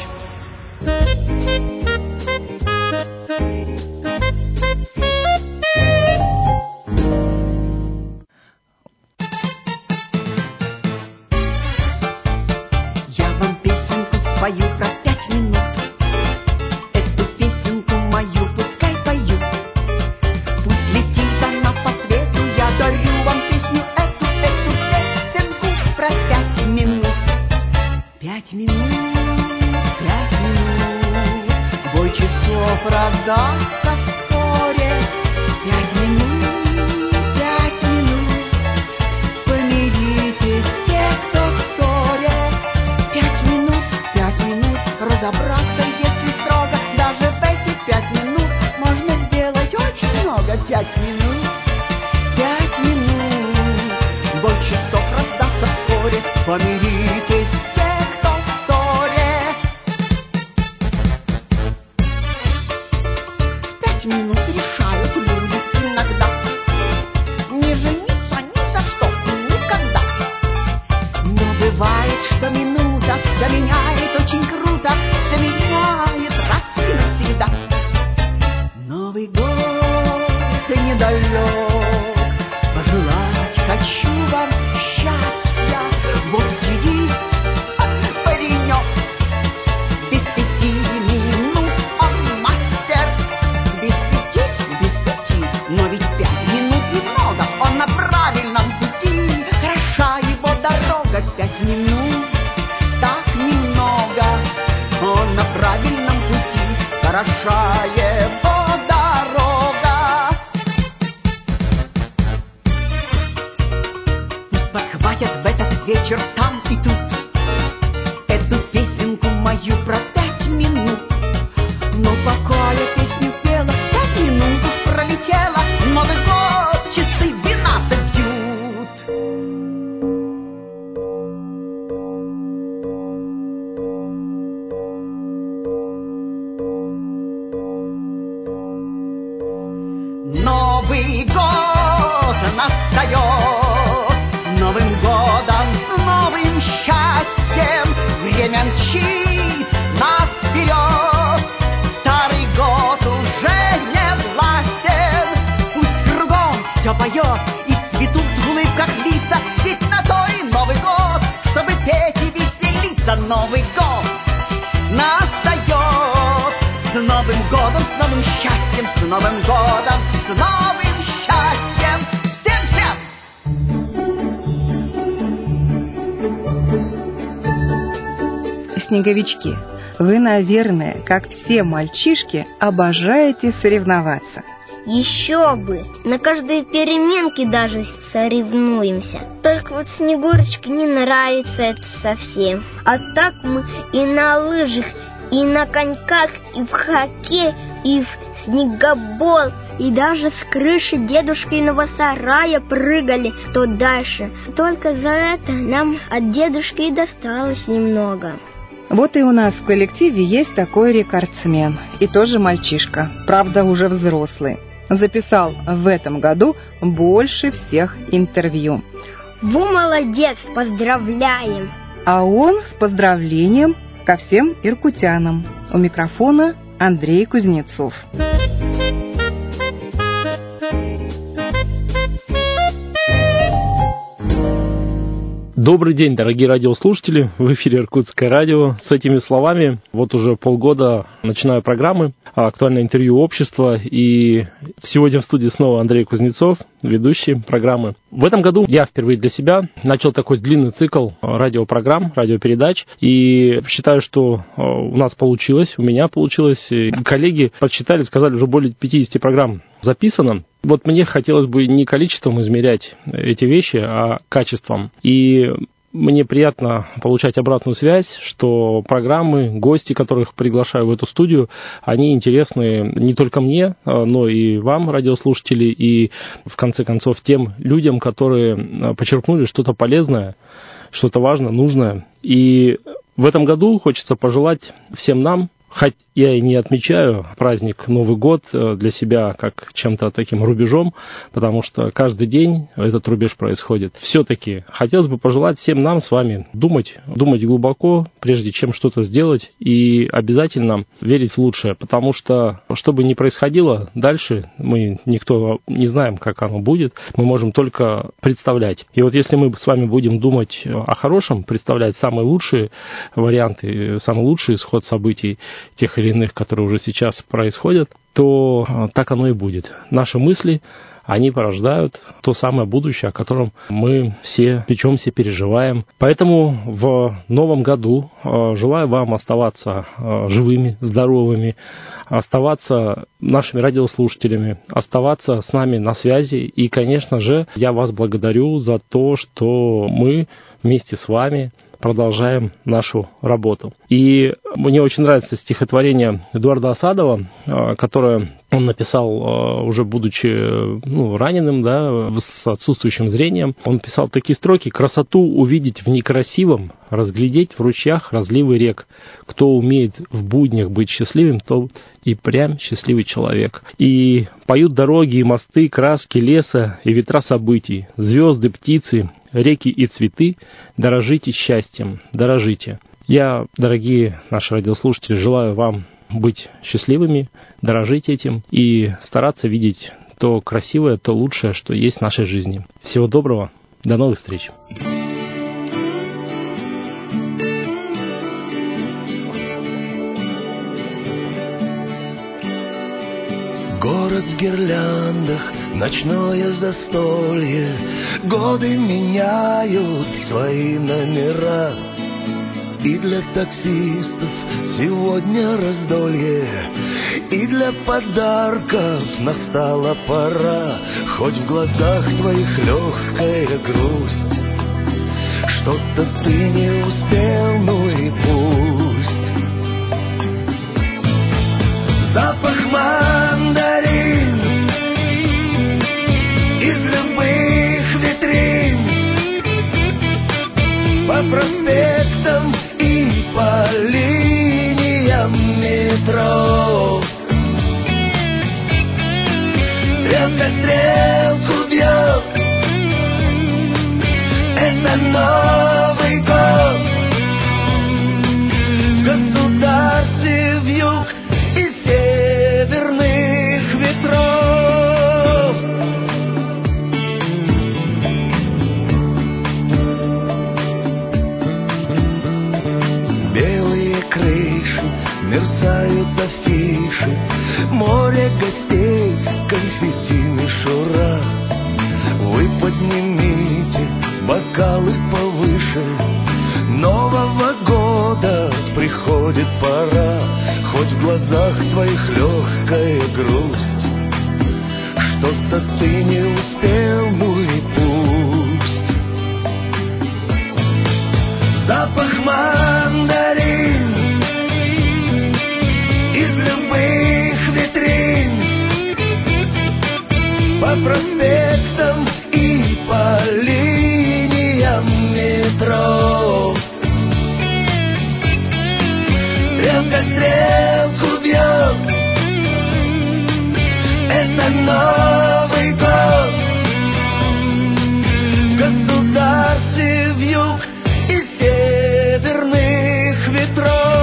Я вам песенку спою про 5 минут. Эту песенку мою пускай поют. Пусть летит она по свету, я дарю вам песню эту песенку про 5 минут. 5 минут, 5 минут, бой часов раздастся вскоре. 5 минут, 5 минут, помиритесь те, кто в ссоре. 5 минут, разобраться, если строго. Даже в эти 5 минут можно сделать очень много. 5 минут, 5 минут, бой часов раздастся вскоре. Помиритесь те, кто в ссоре. 5 минут решают люди иногда не жениться ни за что, никогда. Но бывает, что минута все меняет очень круто, все меняет раз и навсегда. Новый год недалек, пожелать хочу вам счастья. Вот сидит паренек, без 5 минут он мастер. Без 5, но ведь 5 минут немного, он на правильном пути. Хороша его дорога, 5 минут так немного, он на правильном пути. Хороша его дорога. Пусть подхватят в этот вечер там и тут эту песенку мою про 5 минут. Но пока я песню пела, 5 минут уж пролетела. Новый год, часы 12 бьют. Новый год настает, с Новым годом, с новым счастьем. Время мчит нас вперед, старый год уже не властен. Пусть кругом все поет и цветут в улыбках лица, ведь на то и Новый год, чтобы петь и веселиться. Новый год настает, с Новым годом, с новым счастьем, с Новым годом, с новым счастьем. Всем-всем! Снеговички, вы, наверное, как все мальчишки, обожаете соревноваться. Еще бы! На каждой переменке даже соревнуемся. Только вот Снегурочке не нравится это совсем. А так мы и на лыжах, и на коньках, и в хоккей, и в снегобол, и даже с крыши дедушкиного сарая прыгали то дальше. Только за это нам от дедушки и досталось немного. Вот и у нас в коллективе есть такой рекордсмен, и тоже мальчишка, правда уже взрослый. Записал в этом году больше всех интервью. Вы молодец, поздравляем! А он с поздравлением ко всем иркутянам. У микрофона Андрей Кузнецов. Добрый день, дорогие радиослушатели, в эфире Иркутское радио. С этими словами вот уже полгода начинаю программы «Актуальное интервью общества», и сегодня в студии снова Андрей Кузнецов, ведущий программы. В этом году я впервые для себя начал такой длинный цикл радиопрограмм, радиопередач, и считаю, что у нас получилось, у меня получилось. Коллеги подсчитали, сказали, уже более 50 программ записано. Вот мне хотелось бы не количеством измерять эти вещи, а качеством. И мне приятно получать обратную связь, что программы, гости, которых приглашаю в эту студию, они интересны не только мне, но и вам, радиослушатели, и, в конце концов, тем людям, которые почерпнули что-то полезное, что-то важное, нужное. И в этом году хочется пожелать всем нам, хоть я и не отмечаю праздник Новый год для себя как чем-то таким рубежом, потому что каждый день этот рубеж происходит. Все-таки хотелось бы пожелать всем нам с вами думать глубоко, прежде чем что-то сделать, и обязательно верить в лучшее, потому что, что бы ни происходило дальше, мы никто не знаем, как оно будет, мы можем только представлять. И вот если мы с вами будем думать о хорошем, представлять самые лучшие варианты, самый лучший исход событий, тех или иных, которые уже сейчас происходят, то так оно и будет. Наши мысли, они порождают то самое будущее, о котором мы все печемся, переживаем. Поэтому в новом году желаю вам оставаться живыми, здоровыми, оставаться нашими радиослушателями, оставаться с нами на связи. И, конечно же, я вас благодарю за то, что мы вместе с вами продолжаем нашу работу. И мне очень нравится стихотворение Эдуарда Асадова, которое он написал, уже будучи раненым, да, с отсутствующим зрением. Он писал такие строки: «Красоту увидеть в некрасивом, разглядеть в ручьях разливы рек. Кто умеет в буднях быть счастливым, тот и прям счастливый человек». И поют дороги и мосты, краски леса и ветра событий, звезды, птицы, реки и цветы. Дорожите счастьем, дорожите. Я, дорогие наши радиослушатели, желаю вам быть счастливыми, дорожить этим и стараться видеть то красивое, то лучшее, что есть в нашей жизни. Всего доброго, до новых встреч. Город в гирляндах, ночное застолье, годы меняют свои номера. И для таксистов сегодня раздолье, и для подарков настала пора. Хоть в глазах твоих легкая грусть, что-то ты не успел, ну и пусть. Запах мандарин из любых витрин, по проспектам и по линиям метро. Стрелка стрелку бьет, это Новый год. В государстве вьюг и северных ветров. Белые крыши, мерцают афиши, море гостей, конфетти мишура. Вы поднимите бокалы повыше, Нового года приходит пора. Хоть в глазах твоих легкая грусть, что-то ты не успел, ну и пусть. Запах мандарин из любых витрин, по проспектам и по линиям метро. Стрелка стрелку бьет, это Новый год. В государстве вьюг и северных ветров.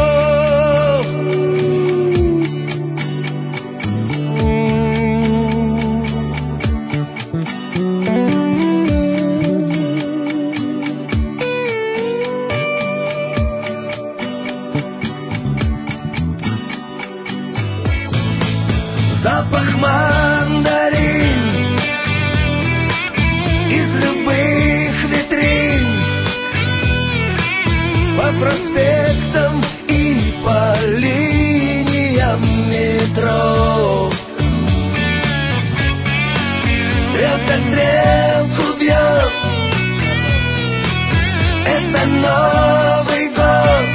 запах мандарин из любых витрин, по проспектам и по линиям метро. Стрелка стрелку бьет, это Новый год.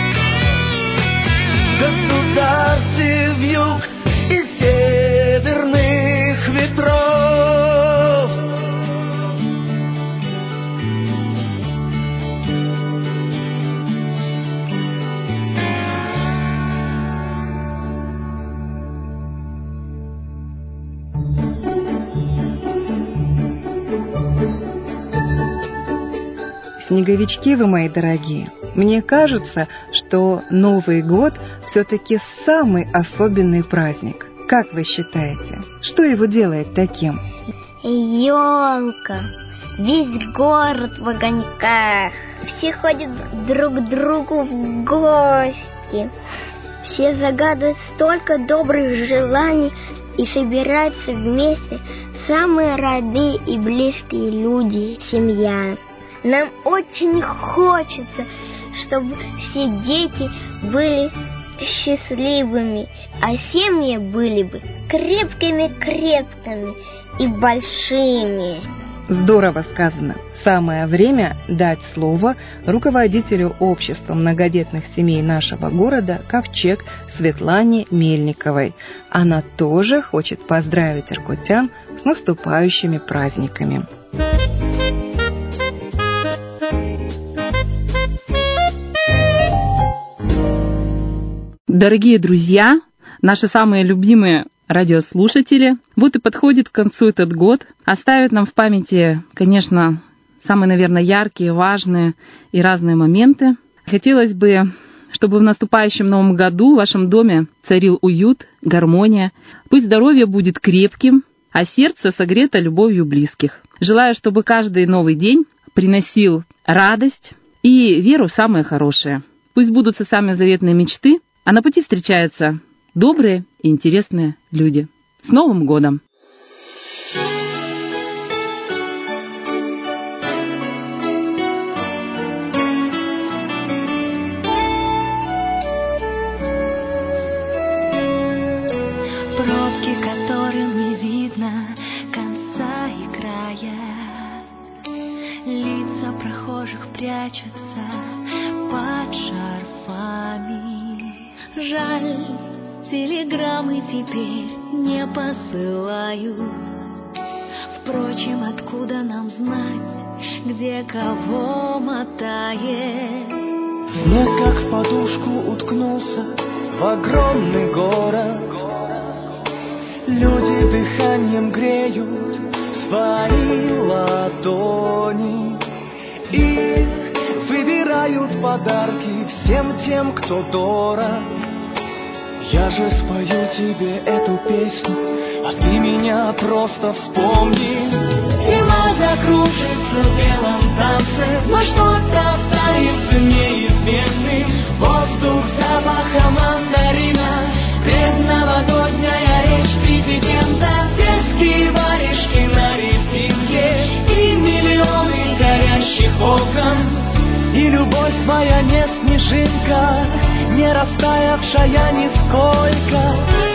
В государстве вьюг и северных ветров. Снеговички вы, мои дорогие, мне кажется, что Новый год все-таки самый особенный праздник. Как вы считаете, что его делает таким? Ёлка, весь город в огоньках, все ходят друг к другу в гости, все загадывают столько добрых желаний и собираются вместе самые родные и близкие люди, семья. Нам очень хочется, чтобы все дети были счастливыми, а семьи были бы крепкими-крепкими и большими. Здорово сказано. Самое время дать слово руководителю общества многодетных семей нашего города «Ковчег» Светлане Мельниковой. Она тоже хочет поздравить иркутян с наступающими праздниками. Дорогие друзья, наши самые любимые радиослушатели, вот и подходит к концу этот год. Оставит нам в памяти, конечно, самые, наверное, яркие, важные и разные моменты. Хотелось бы, чтобы в наступающем новом году в вашем доме царил уют, гармония. Пусть здоровье будет крепким, а сердце согрето любовью близких. Желаю, чтобы каждый новый день приносил радость и веру в самое хорошее. Пусть будут самые заветные мечты, а на пути встречаются добрые и интересные люди. С Новым годом! Пробки, которым не видно конца и края, лица прохожих прячутся под шарфами. Жаль, телеграммы теперь не посылают. Впрочем, откуда нам знать, где кого мотает? Снег как в подушку уткнулся в огромный город. Люди дыханием греют свои ладони и выбирают подарки всем тем, кто дорог. Я же спою тебе эту песню, а ты меня просто вспомни. Зима закружится в белом танце, но что-то останется неизвестным. Воздух запаха мандарина, предновогодняя речь президента, детские варежки на резинке и миллионы горящих окон. И любовь моя не снежинка, не растаявшая нисколько.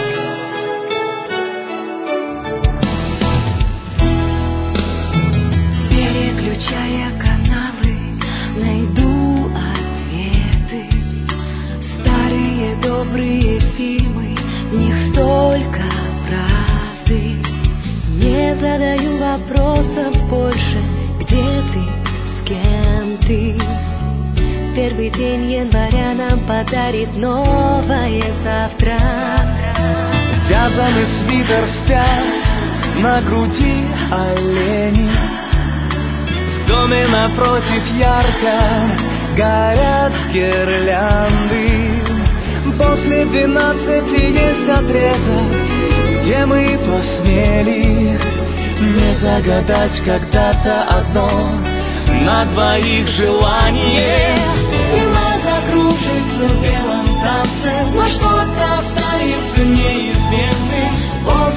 Переключая каналы, найду ответы. Старые добрые фильмы, в них столько правды. Не задаю вопросов больше, где ты, с кем ты. Первый день января нам подарит новое завтра. Вязаный свитер спят на груди олени. В доме напротив ярко горят гирлянды. После 12 есть отрезок, где мы посмели не загадать когда-то одно на двоих желание. Зима закружится в белом танце, но что-то останется неизвестным.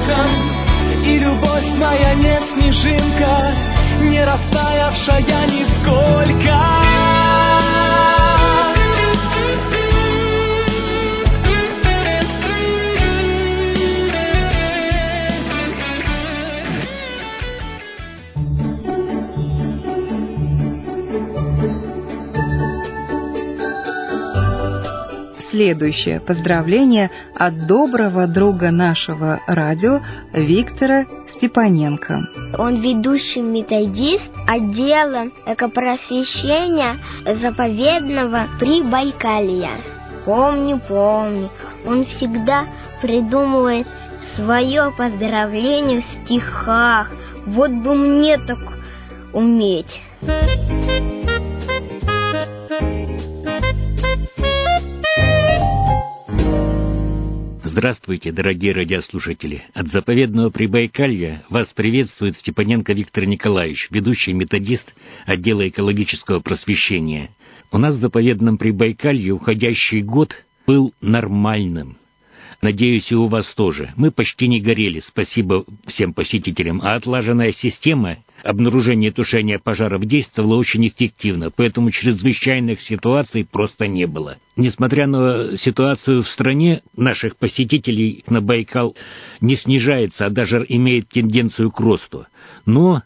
окон, и любовь моя не снежинка, не растаявшая нисколько. Следующее поздравление от доброго друга нашего радио Виктора Степаненко. Он ведущий методист отдела экопросвещения заповедного Прибайкалья. Помню, он всегда придумывает свое поздравление в стихах. Вот бы мне так уметь. Здравствуйте, дорогие радиослушатели! От заповедного Прибайкалья вас приветствует Степаненко Виктор Николаевич, ведущий методист отдела экологического просвещения. У нас в заповедном Прибайкалье уходящий год был нормальным. Надеюсь, и у вас тоже. Мы почти не горели, спасибо всем посетителям, а отлаженная система обнаружения и тушения пожаров действовала очень эффективно, поэтому чрезвычайных ситуаций просто не было. Несмотря на ситуацию в стране, наших посетителей на Байкал не снижается, а даже имеет тенденцию к росту. Но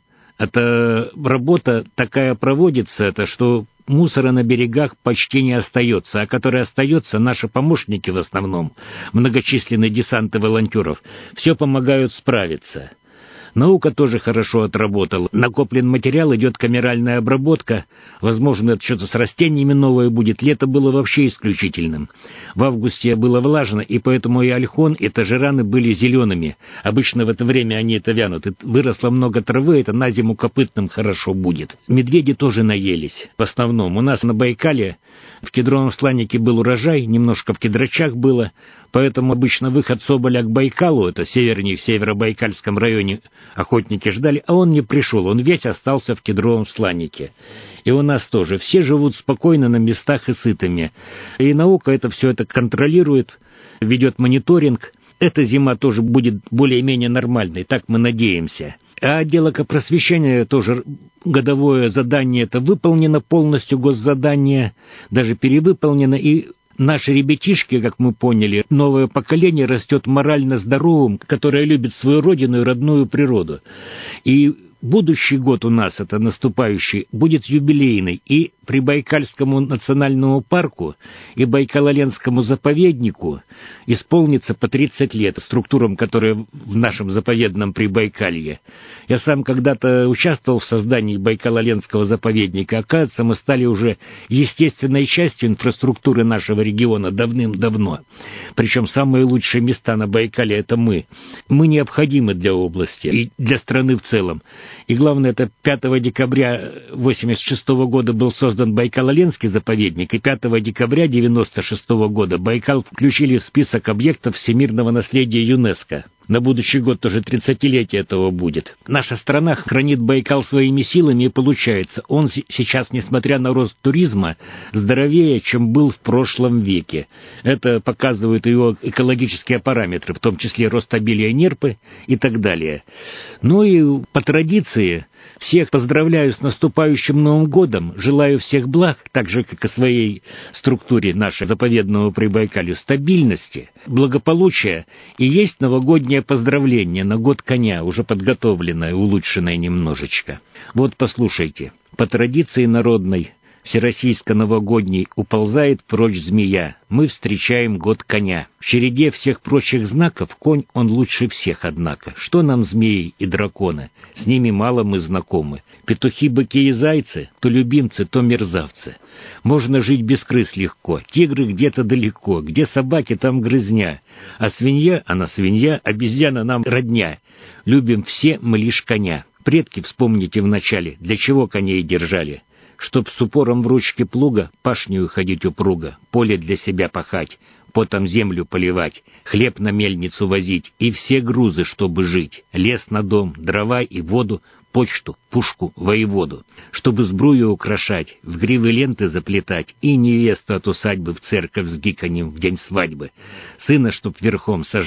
эта работа такая проводится, что мусора на берегах почти не остается, а который остается, наши помощники в основном, многочисленные десанты волонтеров, все помогают справиться. Наука тоже хорошо отработала. Накоплен материал, идет камеральная обработка. Возможно, что-то с растениями новое будет. Лето было вообще исключительным. В августе было влажно, и поэтому и ольхон, и тажераны были зелеными. Обычно в это время они вянут. И выросло много травы, это на зиму копытным хорошо будет. Медведи тоже наелись. В основном у нас на Байкале в кедровом сланнике был урожай, немножко в кедрачах было, поэтому обычно выход соболя к Байкалу, это севернее, в Северобайкальском районе, охотники ждали, а он не пришел, он весь остался в кедровом сланнике. И у нас тоже. Все живут спокойно на местах и сытыми. И наука это все это контролирует, ведет мониторинг. Эта зима тоже будет более-менее нормальной, так мы надеемся. А отдел экопросвещения тоже годовое задание это выполнено полностью, госзадание даже перевыполнено, и наши ребятишки, как мы поняли, новое поколение растет морально здоровым, которое любит свою родину и родную природу. И будущий год у нас, это наступающий, будет юбилейный, и Прибайкальскому национальному парку и Байкало-Ленскому заповеднику исполнится по 30 лет, структурам, которые в нашем заповедном Прибайкалье. Я сам когда-то участвовал в создании Байкало-Ленского заповедника. Оказывается, мы стали уже естественной частью инфраструктуры нашего региона давным-давно. Причем самые лучшие места на Байкале — это мы. Мы необходимы для области и для страны в целом. И главное, это 5 декабря 1986 года был создан Байкало-Ленский заповедник, и 5 декабря 1996 года Байкал включили в список объектов всемирного наследия ЮНЕСКО. На будущий год тоже 30-летие этого будет. Наша страна хранит Байкал своими силами, и получается, он сейчас, несмотря на рост туризма, здоровее, чем был в прошлом веке. Это показывают его экологические параметры, в том числе рост обилия нерпы и так далее. Ну и по традиции всех поздравляю с наступающим Новым годом, желаю всех благ, так же, как и своей структуре нашей заповедного Прибайкалью, стабильности, благополучия, и есть новогоднее поздравление на год коня, уже подготовленное, улучшенное немножечко. Вот послушайте, по традиции народной, всероссийско-новогодней, уползает прочь змея, мы встречаем год коня. В череде всех прочих знаков конь он лучше всех, однако. Что нам змеи и драконы? С ними мало мы знакомы. Петухи, быки и зайцы, то любимцы, то мерзавцы. Можно жить без крыс легко, тигры где-то далеко, где собаки, там грызня. А свинья, она свинья, обезьяна нам родня. Любим все мы лишь коня. Предки, вспомните вначале, для чего коней держали? Чтоб с упором в ручке плуга пашню ходить упруго, поле для себя пахать, потом землю поливать, хлеб на мельницу возить и все грузы, чтобы жить, лес на дом, дрова и воду, почту, пушку, воеводу, чтобы сбрую украшать, в гривы ленты заплетать и невесту от усадьбы в церковь с гиканьем в день свадьбы, сына, чтоб верхом сажать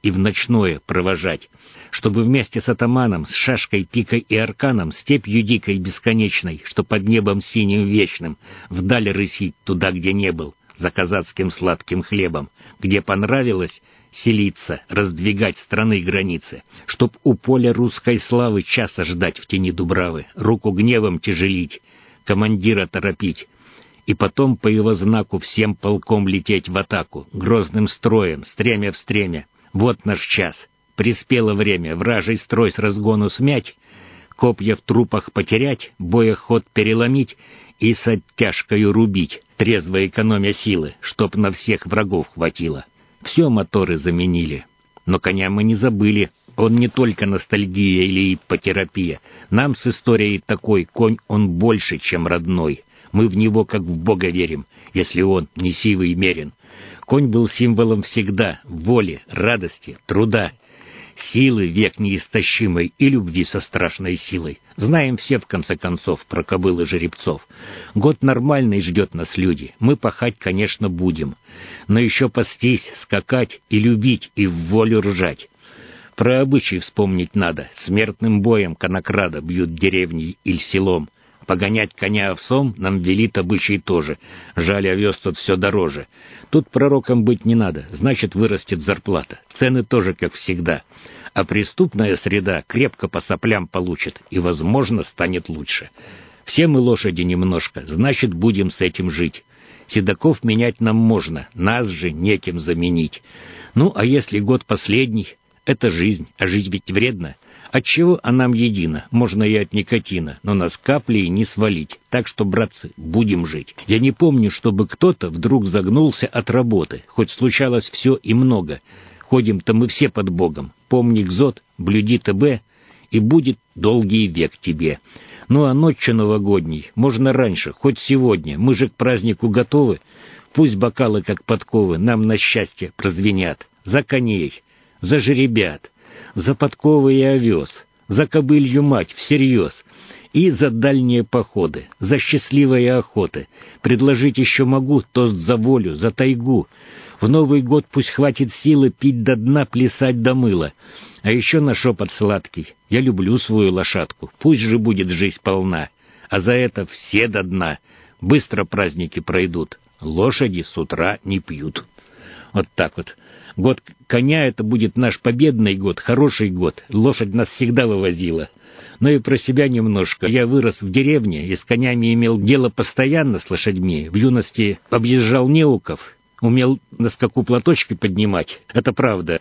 и в ночное провожать, чтобы вместе с атаманом, с шашкой, пикой и арканом, степью дикой бесконечной, что под небом синим вечным, вдаль рысить туда, где не был, за казацким сладким хлебом, где понравилось селиться, раздвигать страны границы, чтоб у поля русской славы часа ждать в тени дубравы, руку гневом тяжелить, командира торопить, и потом по его знаку всем полком лететь в атаку, грозным строем, стремя в стремя. Вот наш час. Приспело время вражий строй с разгону смять, копья в трупах потерять, боеход переломить и с оттяжкою рубить, трезво экономя силы, чтоб на всех врагов хватило. Все моторы заменили, но коня мы не забыли. Он не только ностальгия или ипотерапия. Нам с историей такой конь он больше, чем родной. Мы в него как в Бога верим, если он не сивый мерен. Конь был символом всегда воли, радости, труда, силы век неистощимой и любви со страшной силой. Знаем все, в конце концов, про кобыл и жеребцов. Год нормальный ждет нас, люди. Мы пахать, конечно, будем, но еще пастись, скакать и любить, и в волю ржать. Про обычай вспомнить надо. Смертным боем конокрада бьют деревней или селом. Погонять коня овсом нам велит обычай тоже. Жаль, овес тут все дороже. Тут пророком быть не надо, значит, вырастет зарплата. Цены тоже, как всегда. А преступная среда крепко по соплям получит и, возможно, станет лучше. Все мы лошади немножко, значит, будем с этим жить. Седаков менять нам можно, нас же неким заменить. Ну, а если год последний? Это жизнь, а жить ведь вредно. Отчего, а нам едино, можно и от никотина, но нас каплей не свалить, так что, братцы, будем жить. Я не помню, чтобы кто-то вдруг загнулся от работы, хоть случалось все и много. Ходим-то мы все под Богом, помни Гзот, блюди ТБ, и будет долгий век тебе. Ну а ночью новогодней, можно раньше, хоть сегодня, мы же к празднику готовы, пусть бокалы, как подковы, нам на счастье прозвенят, за коней, за жеребят, за подковы и овес, за кобылью мать всерьез, и за дальние походы, за счастливые охоты. Предложить еще могу тост за волю, за тайгу. В Новый год пусть хватит силы пить до дна, плясать до мыла. А еще на шепот сладкий: я люблю свою лошадку, пусть же будет жизнь полна. А за это все до дна. Быстро праздники пройдут, лошади с утра не пьют. Вот так вот. Год коня — это будет наш победный год, хороший год. Лошадь нас всегда вывозила. Но и про себя немножко. Я вырос в деревне и с конями имел дело постоянно, с лошадьми. В юности объезжал неуков, умел на скаку платочки поднимать. Это правда.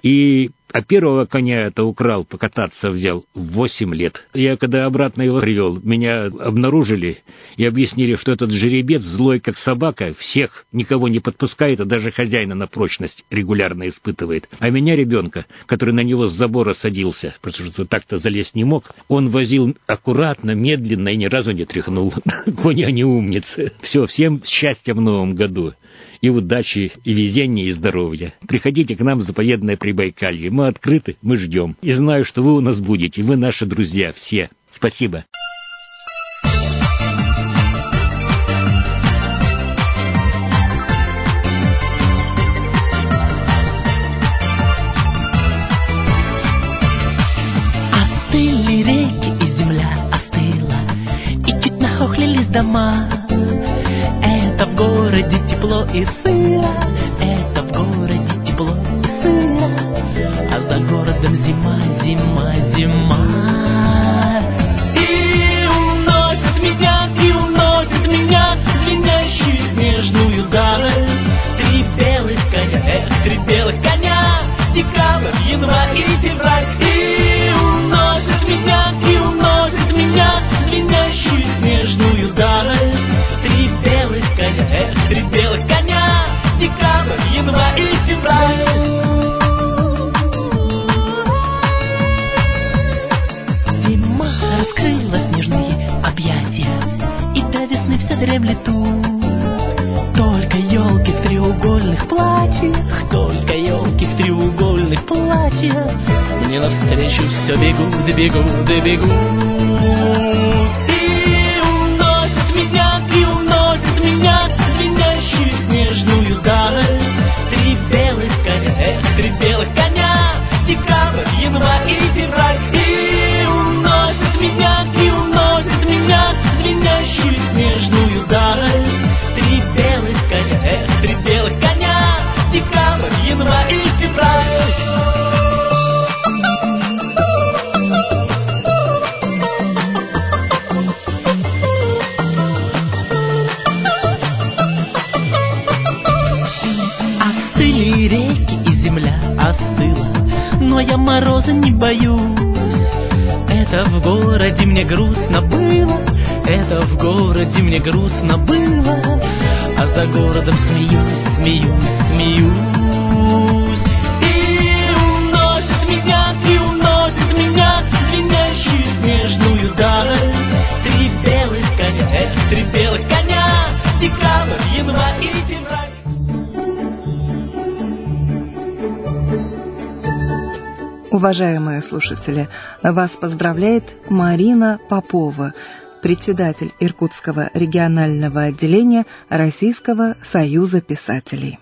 А первого коня это украл, покататься взял в 8 лет. Я когда обратно его привел, меня обнаружили и объяснили, что этот жеребец злой как собака, всех, никого не подпускает, а даже хозяина на прочность регулярно испытывает. А меня, ребенка, который на него с забора садился, потому что так-то залезть не мог, он возил аккуратно, медленно и ни разу не тряхнул. Коня не умница. Все, всем счастья в новом году. И удачи, и везения, и здоровья. Приходите к нам в заповедное Прибайкалье. Мы открыты, мы ждем. И знаю, что вы у нас будете. Вы наши друзья все. Спасибо. Остыли реки, и земля остыла, и чуть нахохлились дома. Это в городе тепло и сыро, это в городе тепло и сыро, а за городом зима, зима, зима. И уносит меня звенящую снежную даль. Три белых коня, декабрь, январь и февраль. И уносит меня звенящую снежную даль. Три белых коня, декабрь, январь и февраль. Зима раскрыла снежные объятия, и до весны все дремлет тут. Только елки в треугольных платьях, только елки в треугольных платьях мне навстречу все бегут, бегут, бегут. Звенящую снежную даль. Три белых коня, Это в городе мне грустно было, это в городе мне грустно было, а за городом смеюсь, смеюсь, смеюсь. И уносит меня звенящую снежную даль. Три белых коня, декабрь, январь и февраль. Уважаемые слушатели, вас поздравляет Марина Попова, председатель Иркутского регионального отделения Российского союза писателей.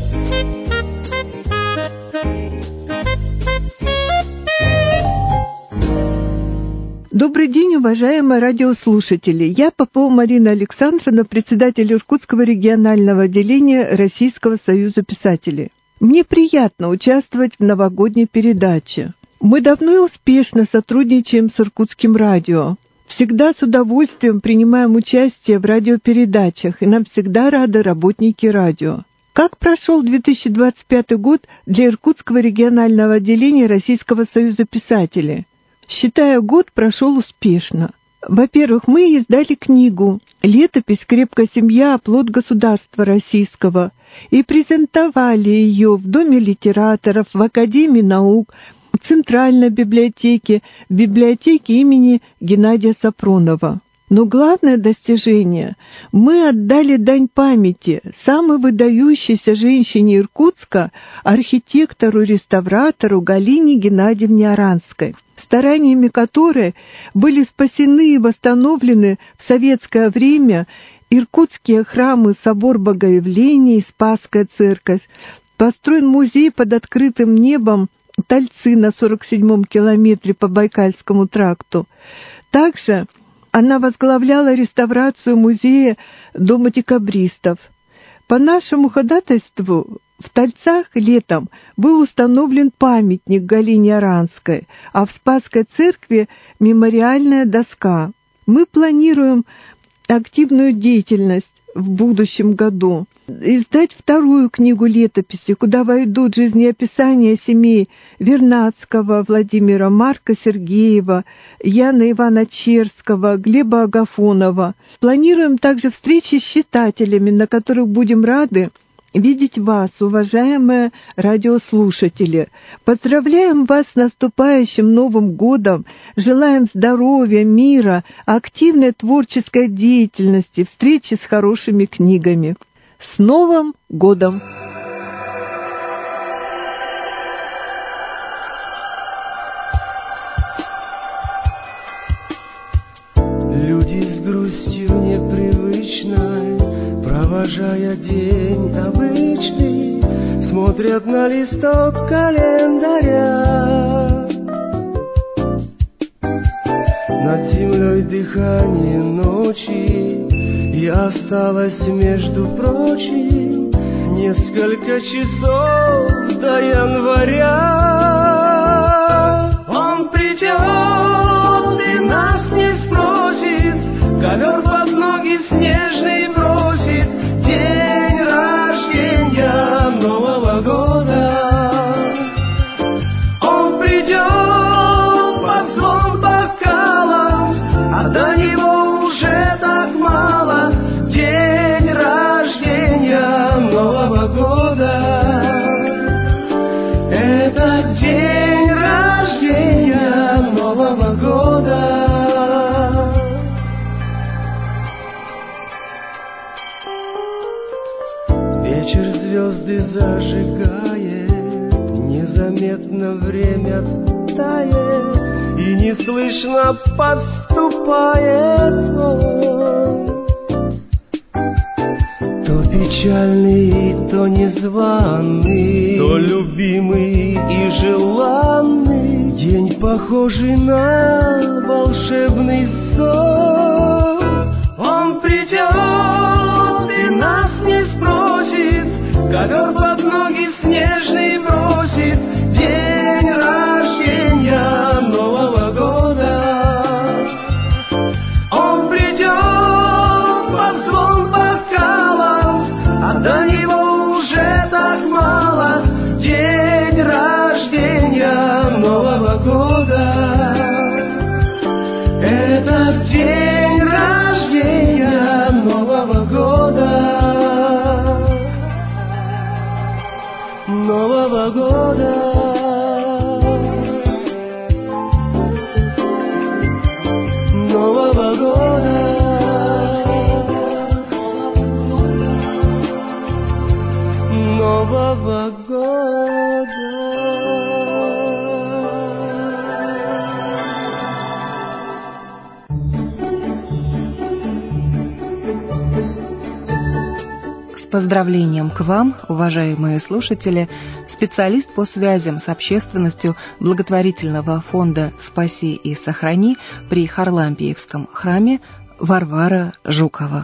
Добрый день, уважаемые радиослушатели. Я Попова Марина Александровна, председатель Иркутского регионального отделения Российского союза писателей. Мне приятно участвовать в новогодней передаче. Мы давно и успешно сотрудничаем с Иркутским радио. Всегда с удовольствием принимаем участие в радиопередачах, и нам всегда рады работники радио. Как прошел 2025 год для Иркутского регионального отделения Российского союза писателей? Считаю, год прошел успешно. Во-первых, мы издали книгу «Летопись «Крепкая семья. Плод государства российского» и презентовали ее в Доме литераторов, в Академии наук, в Центральной библиотеке, в библиотеке имени Геннадия Сапронова. Но главное достижение – мы отдали дань памяти самой выдающейся женщине Иркутска, архитектору-реставратору Галине Геннадьевне Аранской, стараниями которой были спасены и восстановлены в советское время иркутские храмы Собор Богоявления и Спасская церковь, построен музей под открытым небом Тальцы на 47-м километре по Байкальскому тракту. Также она возглавляла реставрацию музея Дома декабристов. По нашему ходатайству в Тальцах летом был установлен памятник Галине Аранской, а в Спасской церкви мемориальная доска. Мы планируем активную деятельность в будущем году. Издать вторую книгу летописи, куда войдут жизнеописания семей Вернадского, Владимира Марка Сергеева, Яна Ивана Черского, Глеба Агафонова. Планируем также встречи с читателями, на которых будем рады видеть вас, уважаемые радиослушатели. Поздравляем вас с наступающим Новым годом, желаем здоровья, мира, активной творческой деятельности, встречи с хорошими книгами. С Новым годом! Люди с грустью непривычной, провожая день обычный, смотрят на листок календаря. Над землей дыхание ночи, и осталось, между прочим, несколько часов до января. Он придет и нас не спросит, ковер под ноги снежный бросит, день рождения Нового года. Он придет под звон бокалов, а до него уже так мало, день рождения Нового года. Это день рождения Нового года. Вечер звезды зажигает, незаметно время тает, и неслышно подступает он. То печальный, то незваный, то любимый и желанный, день похожий на волшебный сон. Он придет и нас не спросит, ковер под ноги снежный бросит, день рождения Нового года. Он придет под звон бокалов, а до него уже так мало, день рождения Нового года. поздравлением к вам, уважаемые слушатели, специалист по связям с общественностью благотворительного фонда «Спаси и сохрани» при Харлампиевском храме Варвара Жукова.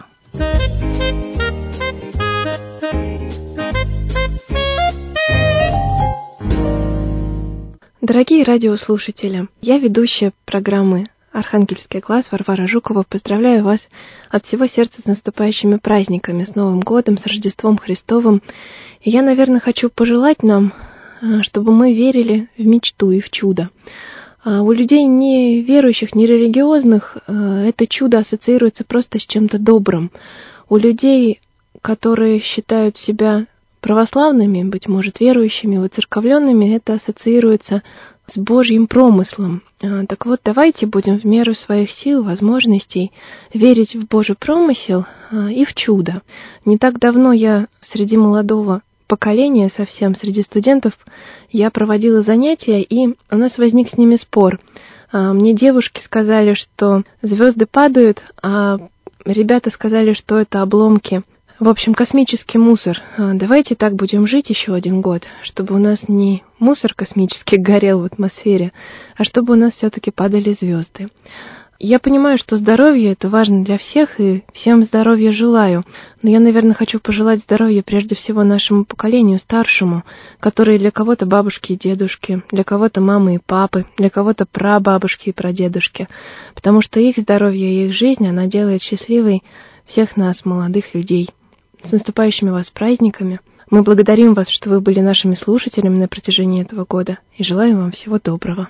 Дорогие радиослушатели, я ведущая программы «Архангельский класс» Варвара Жукова. Поздравляю вас от всего сердца с наступающими праздниками, с Новым годом, с Рождеством Христовым. И я, наверное, хочу пожелать нам, чтобы мы верили в мечту и в чудо. У людей не верующих, не религиозных это чудо ассоциируется просто с чем-то добрым. У людей, которые считают себя православными, быть может, верующими, воцерковленными, это ассоциируется с Божьим промыслом. Так вот, давайте будем в меру своих сил, возможностей верить в Божий промысел и в чудо. Не так давно я среди молодого поколения, совсем среди студентов, я проводила занятия, и у нас возник с ними спор. Мне девушки сказали, что звезды падают, а ребята сказали, что это обломки. В общем, космический мусор. Давайте так будем жить еще один год, чтобы у нас не мусор космический горел в атмосфере, а чтобы у нас все-таки падали звезды. Я понимаю, что здоровье — это важно для всех, и всем здоровья желаю. Но я, наверное, хочу пожелать здоровья прежде всего нашему поколению, старшему, которые для кого-то бабушки и дедушки, для кого-то мамы и папы, для кого-то прабабушки и прадедушки. Потому что их здоровье и их жизнь, она делает счастливой всех нас, молодых людей. С наступающими вас праздниками! Мы благодарим вас, что вы были нашими слушателями на протяжении этого года, и желаем вам всего доброго.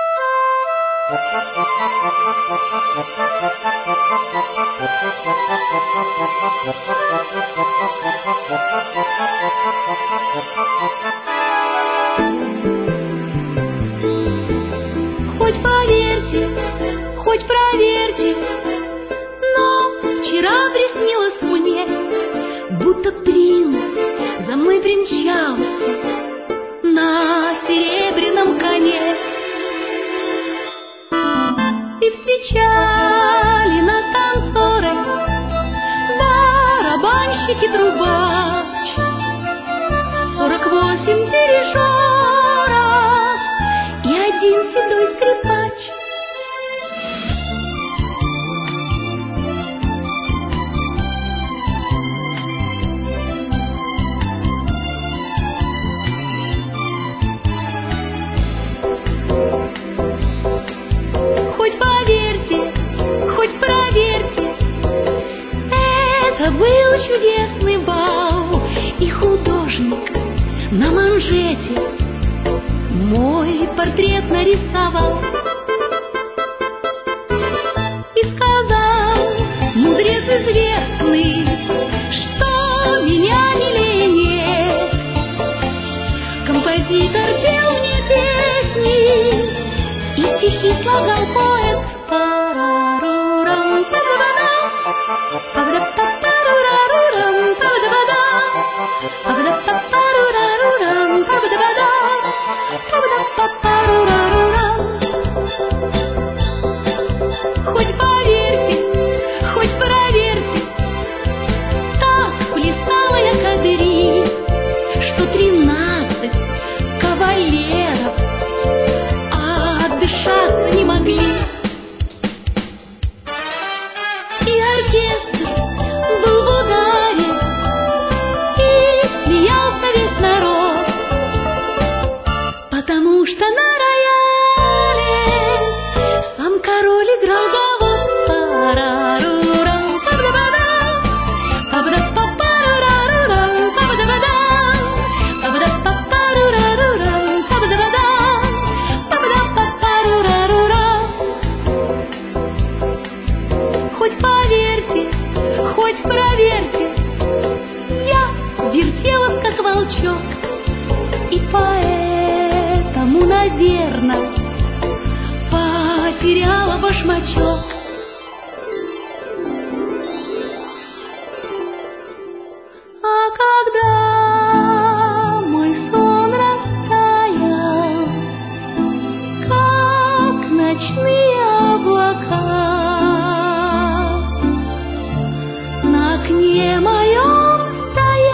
Хоть поверьте, хоть проверьте, но вчера приснилось мне, будто принц за мной примчался на серебряном коне. И встречали нас танцоры, барабанщик и трубач, 48 дирижеров и один седой скрипач. Хоть поверьте, хоть проверьте, это был чудесный бал, и художник на манжете мой портрет нарисовал и сказал, мудрец известный, что меня милее нет. Композитор пел мне песни и стихи слагал поэт. Парарурам, па-да-ба-да, па-да-па-парурарурам, па-да-ба-да, па-да-па-парурарурам, па-да-ба-да, па-да-па-парурарурам. Хоть поверьте, хоть проверьте, так плясала я кадриль, что 13 кавалеров отдышаться не могли. И оркестр был в ударе, и смеялся весь народ, потому что на рояле сам король играл гавот. Парарурам, па-да-ба-да, па-да-па-парурарурам, па-да-ба-да, па-да-па-парурарурам, па-да-ба-да, па-да-па-парурарурам. Хоть поверьте, хоть проверьте, я вертелась, как волчок, и поэтому, наверно, потеряла башмачок. А когда мой сон растаял, как ночные облака, на окне моем стоял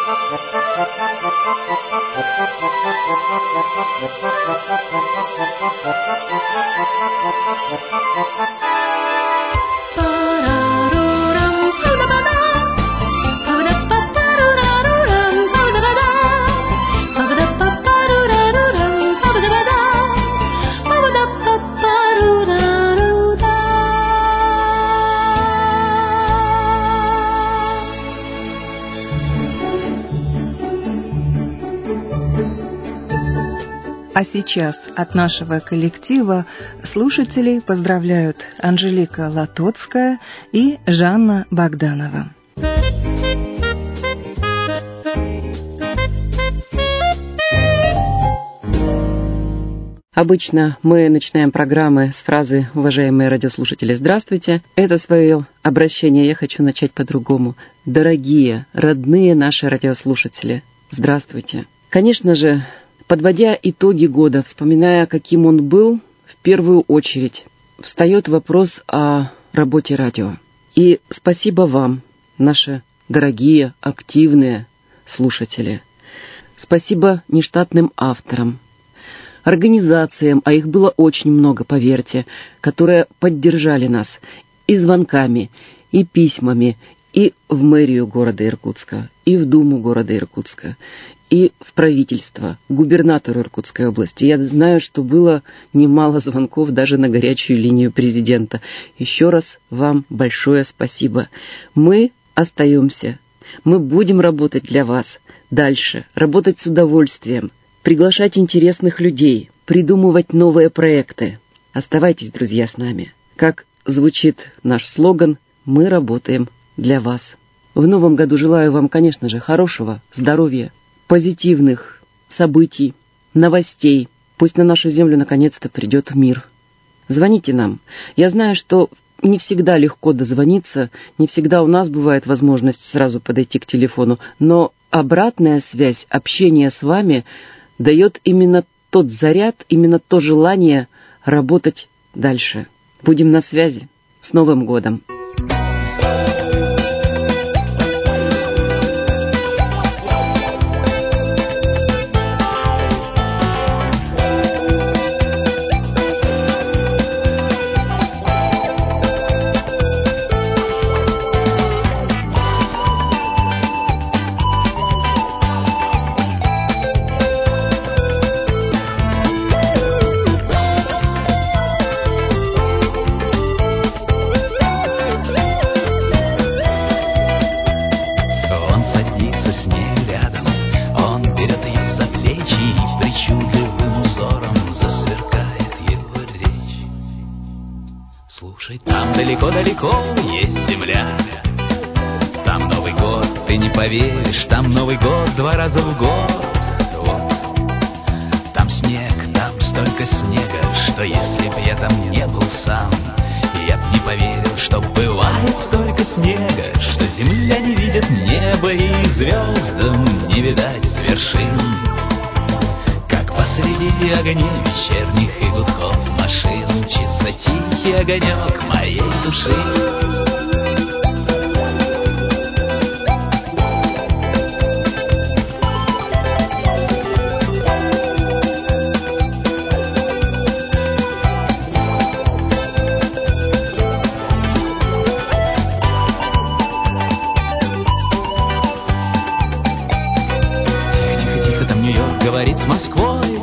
А сейчас от нашего коллектива слушателей поздравляют Анжелика Латоцкая и Жанна Богданова. Обычно мы начинаем программы с фразы «Уважаемые радиослушатели, здравствуйте». Это свое обращение я хочу начать по-другому. Дорогие, родные наши радиослушатели, здравствуйте. Конечно же, подводя итоги года, вспоминая, каким он был, в первую очередь встает вопрос о работе радио. И спасибо вам, наши дорогие, активные слушатели. Спасибо нештатным авторам, организациям, а их было очень много, поверьте, которые поддержали нас и звонками, и письмами, и в мэрию города Иркутска, и в Думу города Иркутска, и в правительство, губернатору Иркутской области. Я знаю, что было немало звонков даже на горячую линию президента. Еще раз вам большое спасибо. Мы остаемся. Мы будем работать для вас дальше, работать с удовольствием, приглашать интересных людей, придумывать новые проекты. Оставайтесь, друзья, с нами. Как звучит наш слоган, мы работаем для вас. В новом году желаю вам, конечно же, хорошего здоровья, позитивных событий, новостей. Пусть на нашу землю наконец-то придет мир. Звоните нам. Я знаю, что не всегда легко дозвониться, не всегда у нас бывает возможность сразу подойти к телефону, но обратная связь, общение с вами дает именно тот заряд, именно то желание работать дальше. Будем на связи. С Новым годом! Далеко-далеко есть земля. Там Новый год, ты не поверишь, там Новый год 2 раза в год. Вот. Там снег, там столько снега, что если б я там не был сам, я б не поверил, что бывает столько снега, что земля не видит неба и звездам не видать с вершин. Как посреди огней вечерних и гудков машин мчится тихий огонек моей души. Тихо-тихо там Нью-Йорк говорит с Москвой.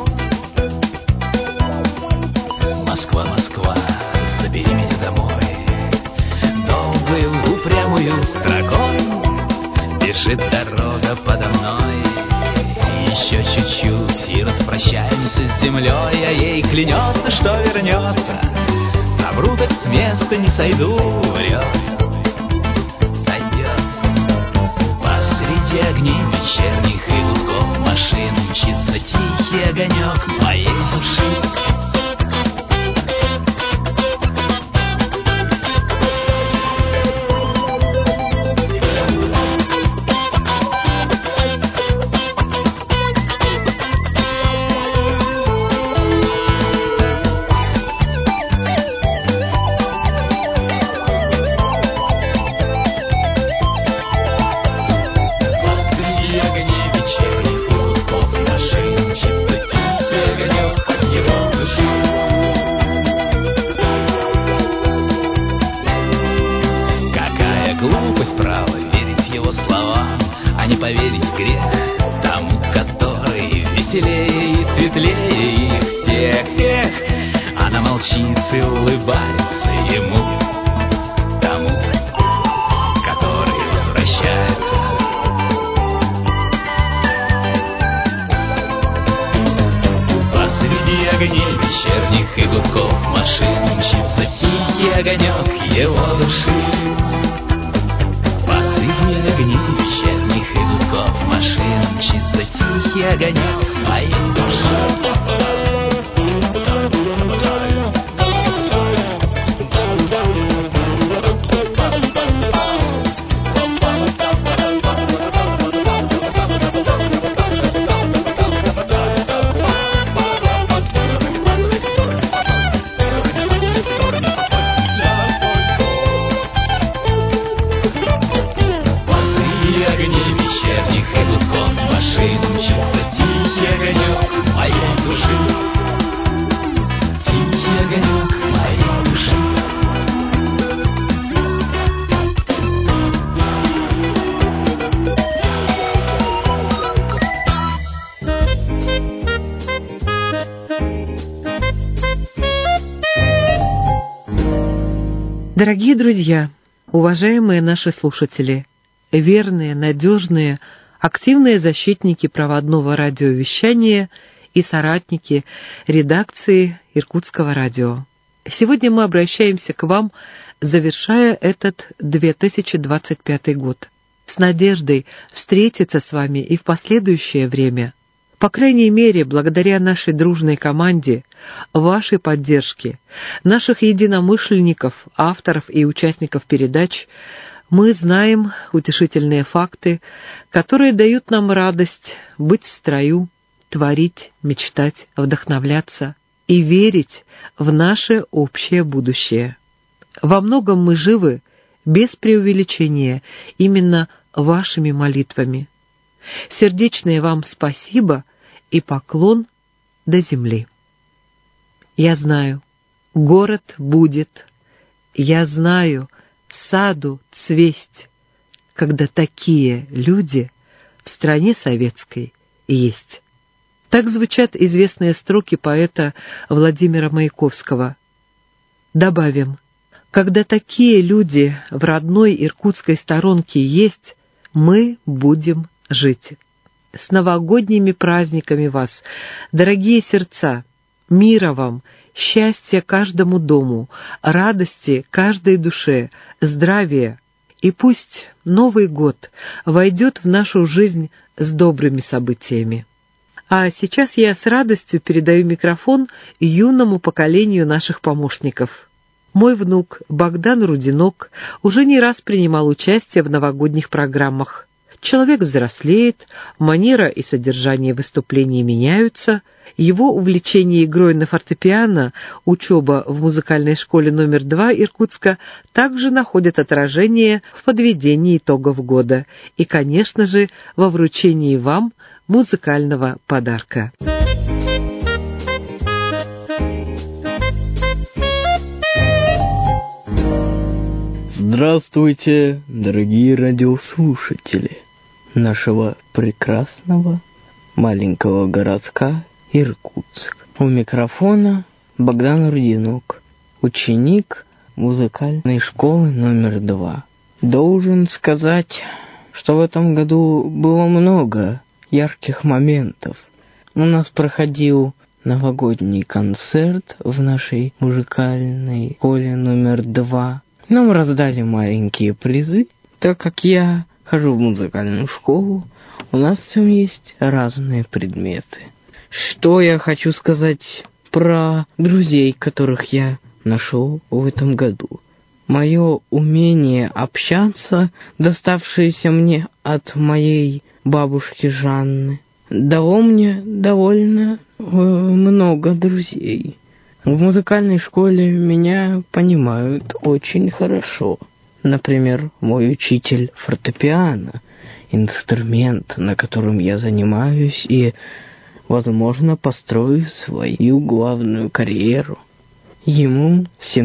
Москва, Москва, забери меня домой. Долгую упрямую строкой бежит дорога подо мной. Еще чуть-чуть и распрощаемся с землей, а ей клянется, что вернется. Совру, так с места не сойду, врет. Сойдет. Посреди огней вечерних и гудков машин мчится тихий огонек моей души. Дорогие друзья, уважаемые наши слушатели, верные, надежные, активные защитники проводного радиовещания и соратники редакции Иркутского радио. Сегодня мы обращаемся к вам, завершая этот 2025 год, с надеждой встретиться с вами и в последующее время. По крайней мере, благодаря нашей дружной команде, вашей поддержке, наших единомышленников, авторов и участников передач, мы знаем утешительные факты, которые дают нам радость быть в строю, творить, мечтать, вдохновляться и верить в наше общее будущее. Во многом мы живы, без преувеличения, именно вашими молитвами. Сердечное вам спасибо и поклон до земли. Я знаю, город будет, я знаю, саду цвесть, когда такие люди в стране советской есть. Так звучат известные строки поэта Владимира Маяковского. Добавим, когда такие люди в родной иркутской сторонке есть, мы будем жить. С новогодними праздниками вас, дорогие сердца! Мира вам, счастья каждому дому, радости каждой душе, здравия. И пусть Новый год войдет в нашу жизнь с добрыми событиями. А сейчас я с радостью передаю микрофон юному поколению наших помощников. Мой внук Богдан Рудинок уже не раз принимал участие в новогодних программах. Человек взрослеет, манера и содержание выступлений меняются, его увлечение игрой на фортепиано, учеба в музыкальной школе номер 2 Иркутска также находят отражение в подведении итогов года и, конечно же, во вручении вам музыкального подарка. Здравствуйте, дорогие радиослушатели нашего прекрасного маленького городка Иркутск. У микрофона Богдан Рудинок, ученик музыкальной школы номер 2. Должен сказать, что в этом году было много ярких моментов. У нас проходил новогодний концерт в нашей музыкальной школе номер 2. Нам раздали маленькие призы, так как я хожу в музыкальную школу, у нас там есть разные предметы. Что я хочу сказать про друзей, которых я нашел в этом году? Мое умение общаться, доставшееся мне от моей бабушки Жанны, дало мне довольно много друзей. В музыкальной школе меня понимают очень хорошо. Например, мой учитель фортепиано, инструмент, на котором я занимаюсь и, возможно, построю свою главную карьеру. Ему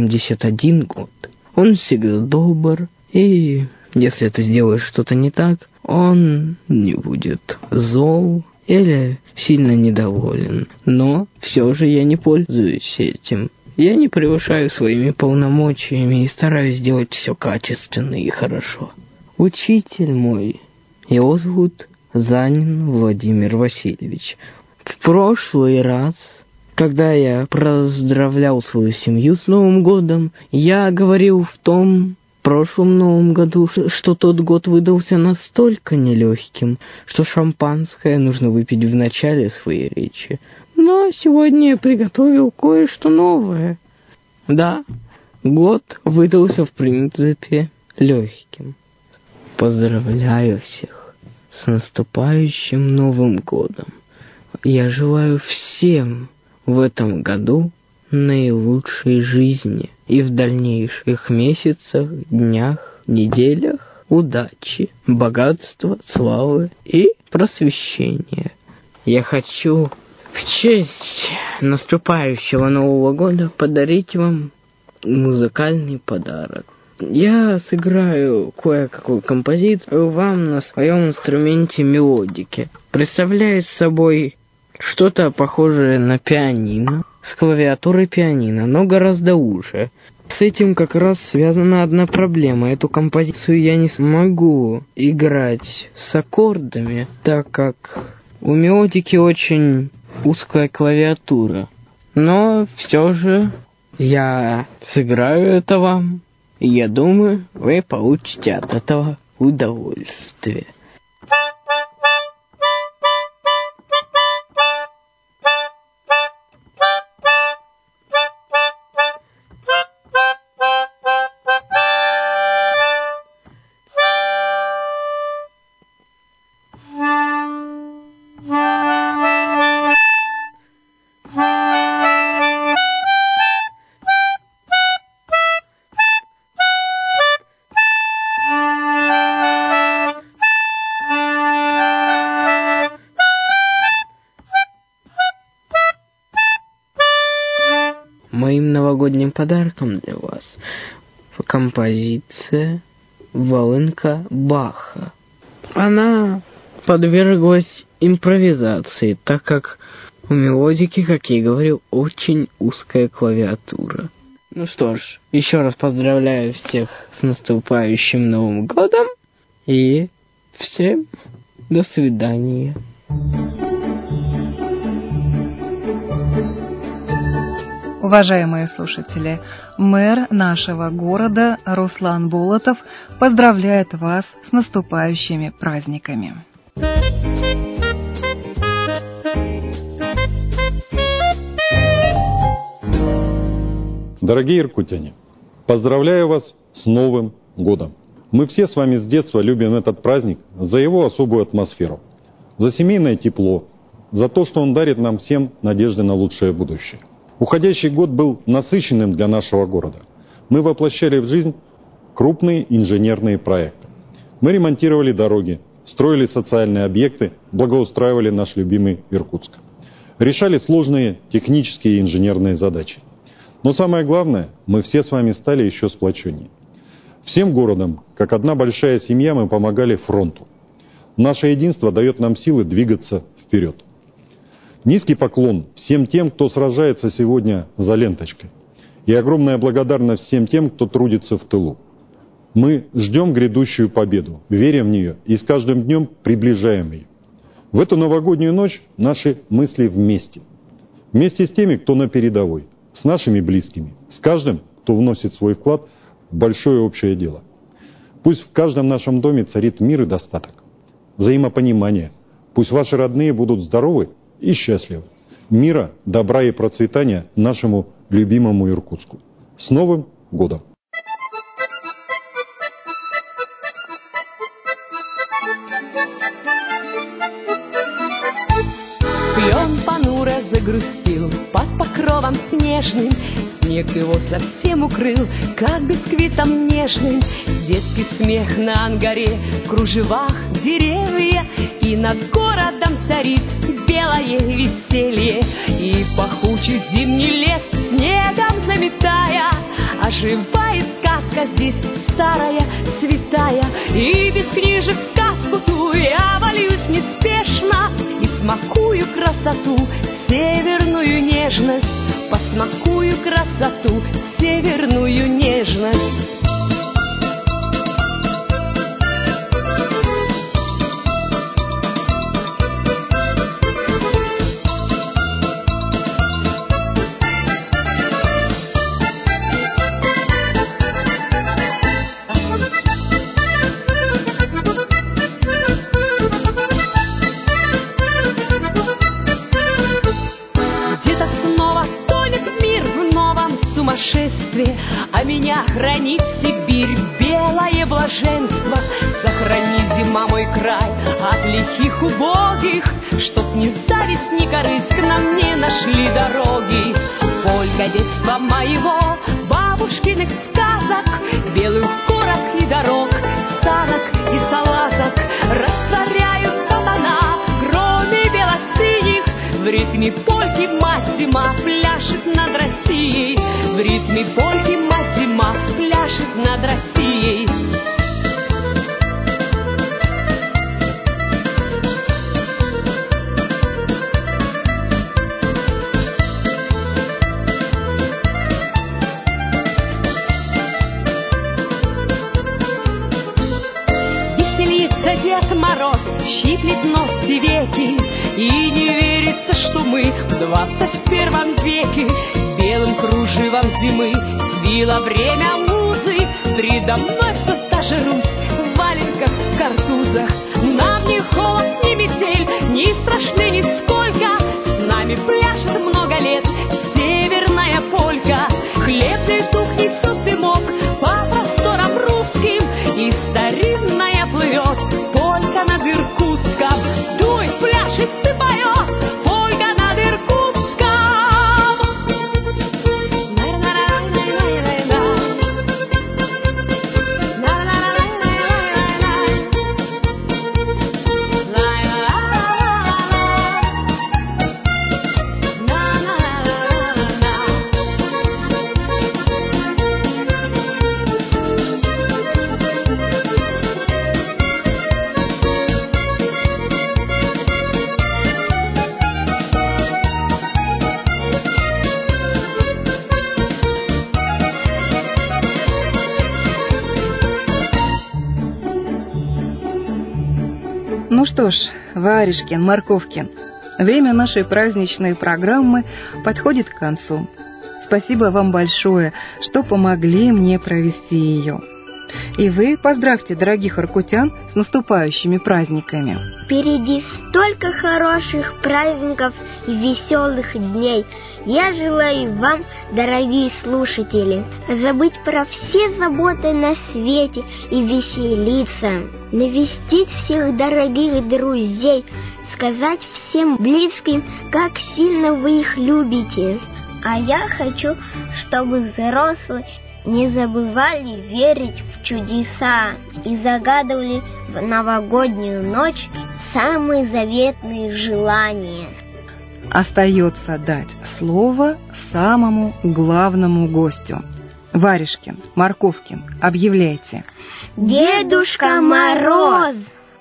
71 год. Он всегда добр, и если ты сделаешь что-то не так, он не будет зол или сильно недоволен. Но все же я не пользуюсь этим. Я не превышаю своими полномочиями и стараюсь делать все качественно и хорошо. Учитель мой, его зовут Занин Владимир Васильевич. В прошлый раз, когда я поздравлял свою семью с Новым годом, я говорил в том прошлом Новом году, что тот год выдался настолько нелегким, что шампанское нужно выпить в начале своей речи. Но сегодня я приготовил кое-что новое. Да, год выдался в принципе легким. Поздравляю всех с наступающим Новым годом. Я желаю всем в этом году наилучшей жизни и в дальнейших месяцах, днях, неделях удачи, богатства, славы и просвещения. Я хочу в честь наступающего Нового года подарить вам музыкальный подарок. Я сыграю кое-какую композицию вам на своем инструменте мелодики. Представляет собой что-то похожее на пианино, с клавиатурой пианино, но гораздо уже. С этим как раз связана одна проблема. Эту композицию я не смогу играть с аккордами, так как у мелодики очень узкая клавиатура. Но все же я сыграю это вам, и я думаю, вы получите от этого удовольствие. Моим новогодним подарком для вас композиция «Волынка Баха». Она подверглась импровизации, так как у мелодики, как я и говорил, очень узкая клавиатура. Ну что ж, еще раз поздравляю всех с наступающим Новым годом и всем до свидания. Уважаемые слушатели, мэр нашего города Руслан Болотов поздравляет вас с наступающими праздниками. Дорогие иркутяне, поздравляю вас с Новым годом. Мы все с вами с детства любим этот праздник за его особую атмосферу, за семейное тепло, за то, что он дарит нам всем надежды на лучшее будущее. Уходящий год был насыщенным для нашего города. Мы воплощали в жизнь крупные инженерные проекты. Мы ремонтировали дороги, строили социальные объекты, благоустраивали наш любимый Иркутск. Решали сложные технические и инженерные задачи. Но самое главное, мы все с вами стали еще сплоченнее. Всем городом, как одна большая семья, мы помогали фронту. Наше единство дает нам силы двигаться вперед. Низкий поклон всем тем, кто сражается сегодня за ленточкой. И огромная благодарность всем тем, кто трудится в тылу. Мы ждем грядущую победу, верим в нее и с каждым днем приближаем ее. В эту новогоднюю ночь наши мысли вместе. Вместе с теми, кто на передовой, с нашими близкими, с каждым, кто вносит свой вклад в большое общее дело. Пусть в каждом нашем доме царит мир и достаток, взаимопонимание. Пусть ваши родные будут здоровы и счастливы. Мира, добра и процветания нашему любимому Иркутску. С Новым годом! Клен понуро загрустил под покровом снежным, снег его совсем укрыл, как бисквитом нежным. Детский смех на ангаре, в кружевах деревья, и над городом царит белое веселье. И пахучий зимний лес снегом заметая, оживает сказка здесь старая, святая. И без книжек в сказку ту я вольюсь неспешно и смакую красоту, северную нежность, посмакую красоту, северную нежность. А меня хранит Сибирь, белое блаженство. Сохрани, зима, мой край от лихих убогих, чтоб ни зависть, ни корысть к нам не нашли дороги. Полька детства моего, бабушкиных сказок, белых горок и дорог, санок и салазок растворяют сатана, кроме белосиних. В ритме польки мать зима пляшет над Россией. В ритме польки мать зима пляшет над Россией. щиплет нос и веки, и не верится, что мы в 21 веке. Белым кружевом зимы свило время узы, предо мной все та же Русь в валенках, в картузах. Нам ни холод, ни метель, ни страшны нисколько. С нами пляшет много лет северная полька. Хлебный дух несет дымок по просторам русским, и старинная плывет полька над Иркутском. Дуй, пляшет и поет полька над Иркутском. Ну что ж, Варежкин, Морковкин, время нашей праздничной программы подходит к концу. Спасибо вам большое, что помогли мне провести ее. И вы поздравьте дорогих иркутян с наступающими праздниками. Впереди столько хороших праздников и веселых дней. Я желаю вам, дорогие слушатели, забыть про все заботы на свете и веселиться, навестить всех дорогих друзей, сказать всем близким, как сильно вы их любите. А я хочу, чтобы взрослые не забывали верить в чудеса и загадывали в новогоднюю ночь самые заветные желания. Остается дать слово самому главному гостю. Варежкин, Морковкин, объявляйте. Дедушка Мороз!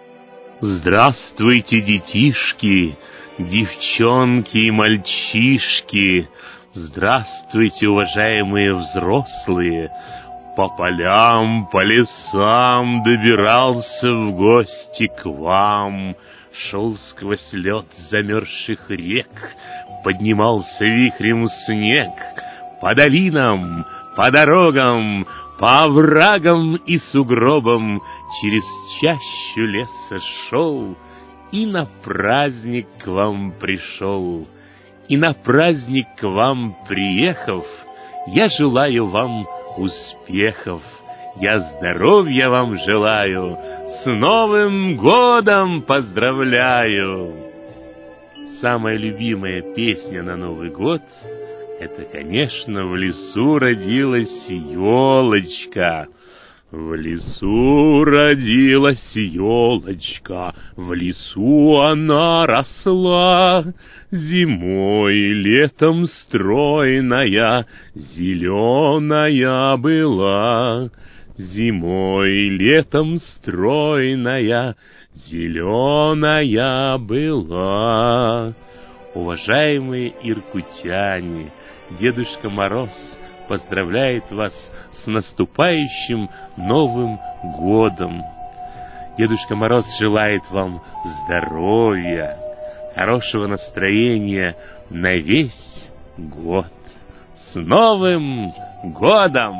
Здравствуйте, детишки, девчонки и мальчишки! Здравствуйте, уважаемые взрослые! По полям, по лесам добирался в гости к вам, шел сквозь лед замерзших рек, поднимался вихрем снег, по долинам, по дорогам, по оврагам и сугробам через чащу леса шел и на праздник к вам пришел. И на праздник к вам приехав, я желаю вам успехов, я здоровья вам желаю, с Новым годом поздравляю! Самая любимая песня на Новый год — это, конечно, «В лесу родилась елочка». В лесу родилась елочка, в лесу она росла, зимой и летом стройная, зеленая была. Зимой и летом стройная, зеленая была. Уважаемые иркутяне, Дедушка Мороз поздравляет вас с наступающим Новым годом. Дедушка Мороз желает вам здоровья, хорошего настроения на весь год. С Новым годом!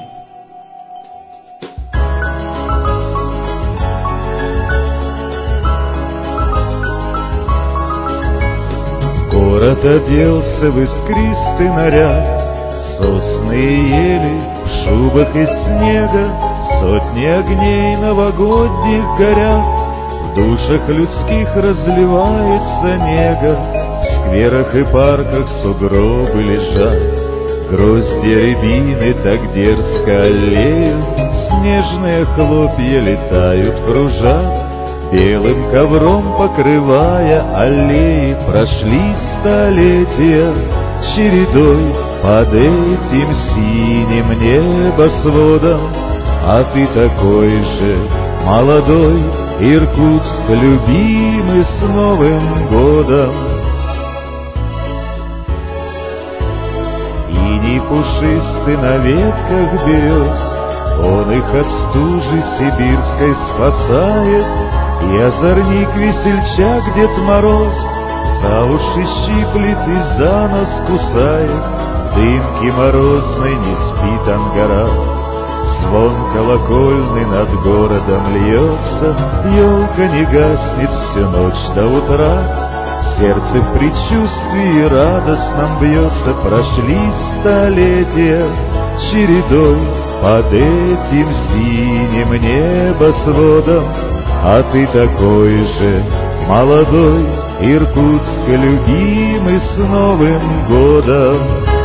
Город оделся в искристый наряд, сосны и ели в шубах из снега, сотни огней новогодних горят, в душах людских разливается нега, в скверах и парках сугробы лежат, гроздья рябины так дерзко аллеют, снежные хлопья летают, кружат, белым ковром покрывая аллеи, прошли столетия чередой под этим синим небосводом, а ты такой же молодой, Иркутск любимый, с Новым годом. Иней пушистый на ветках берез, он их от стужи сибирской спасает, И озорник, весельчак, Дед Мороз за уши щиплет и за нос кусает, в дымке морозной не спит ангара. Звон колокольный над городом льется, елка не гаснет всю ночь до утра. Сердце в предчувствии радостном бьется, прошли столетия чередой под этим синим небосводом. А ты такой же молодой, Иркутск любимый, с Новым годом!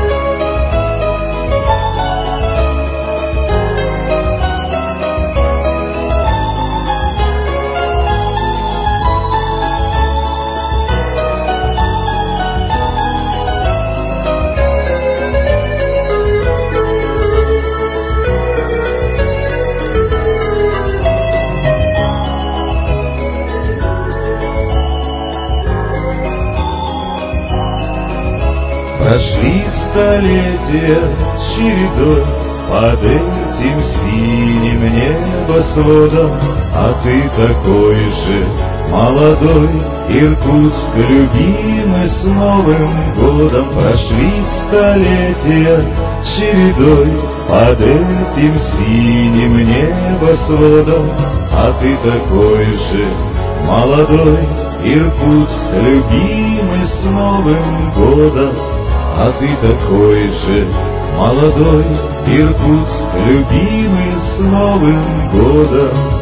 Прошли столетия чередой под этим синим небосводом, а ты такой же молодой, Иркутск любимый, с Новым годом! Прошли столетия чередой под этим синим небосводом, а ты такой же молодой, Иркутск любимый, с Новым годом! А ты такой же молодой, Иркутск любимый, с Новым годом!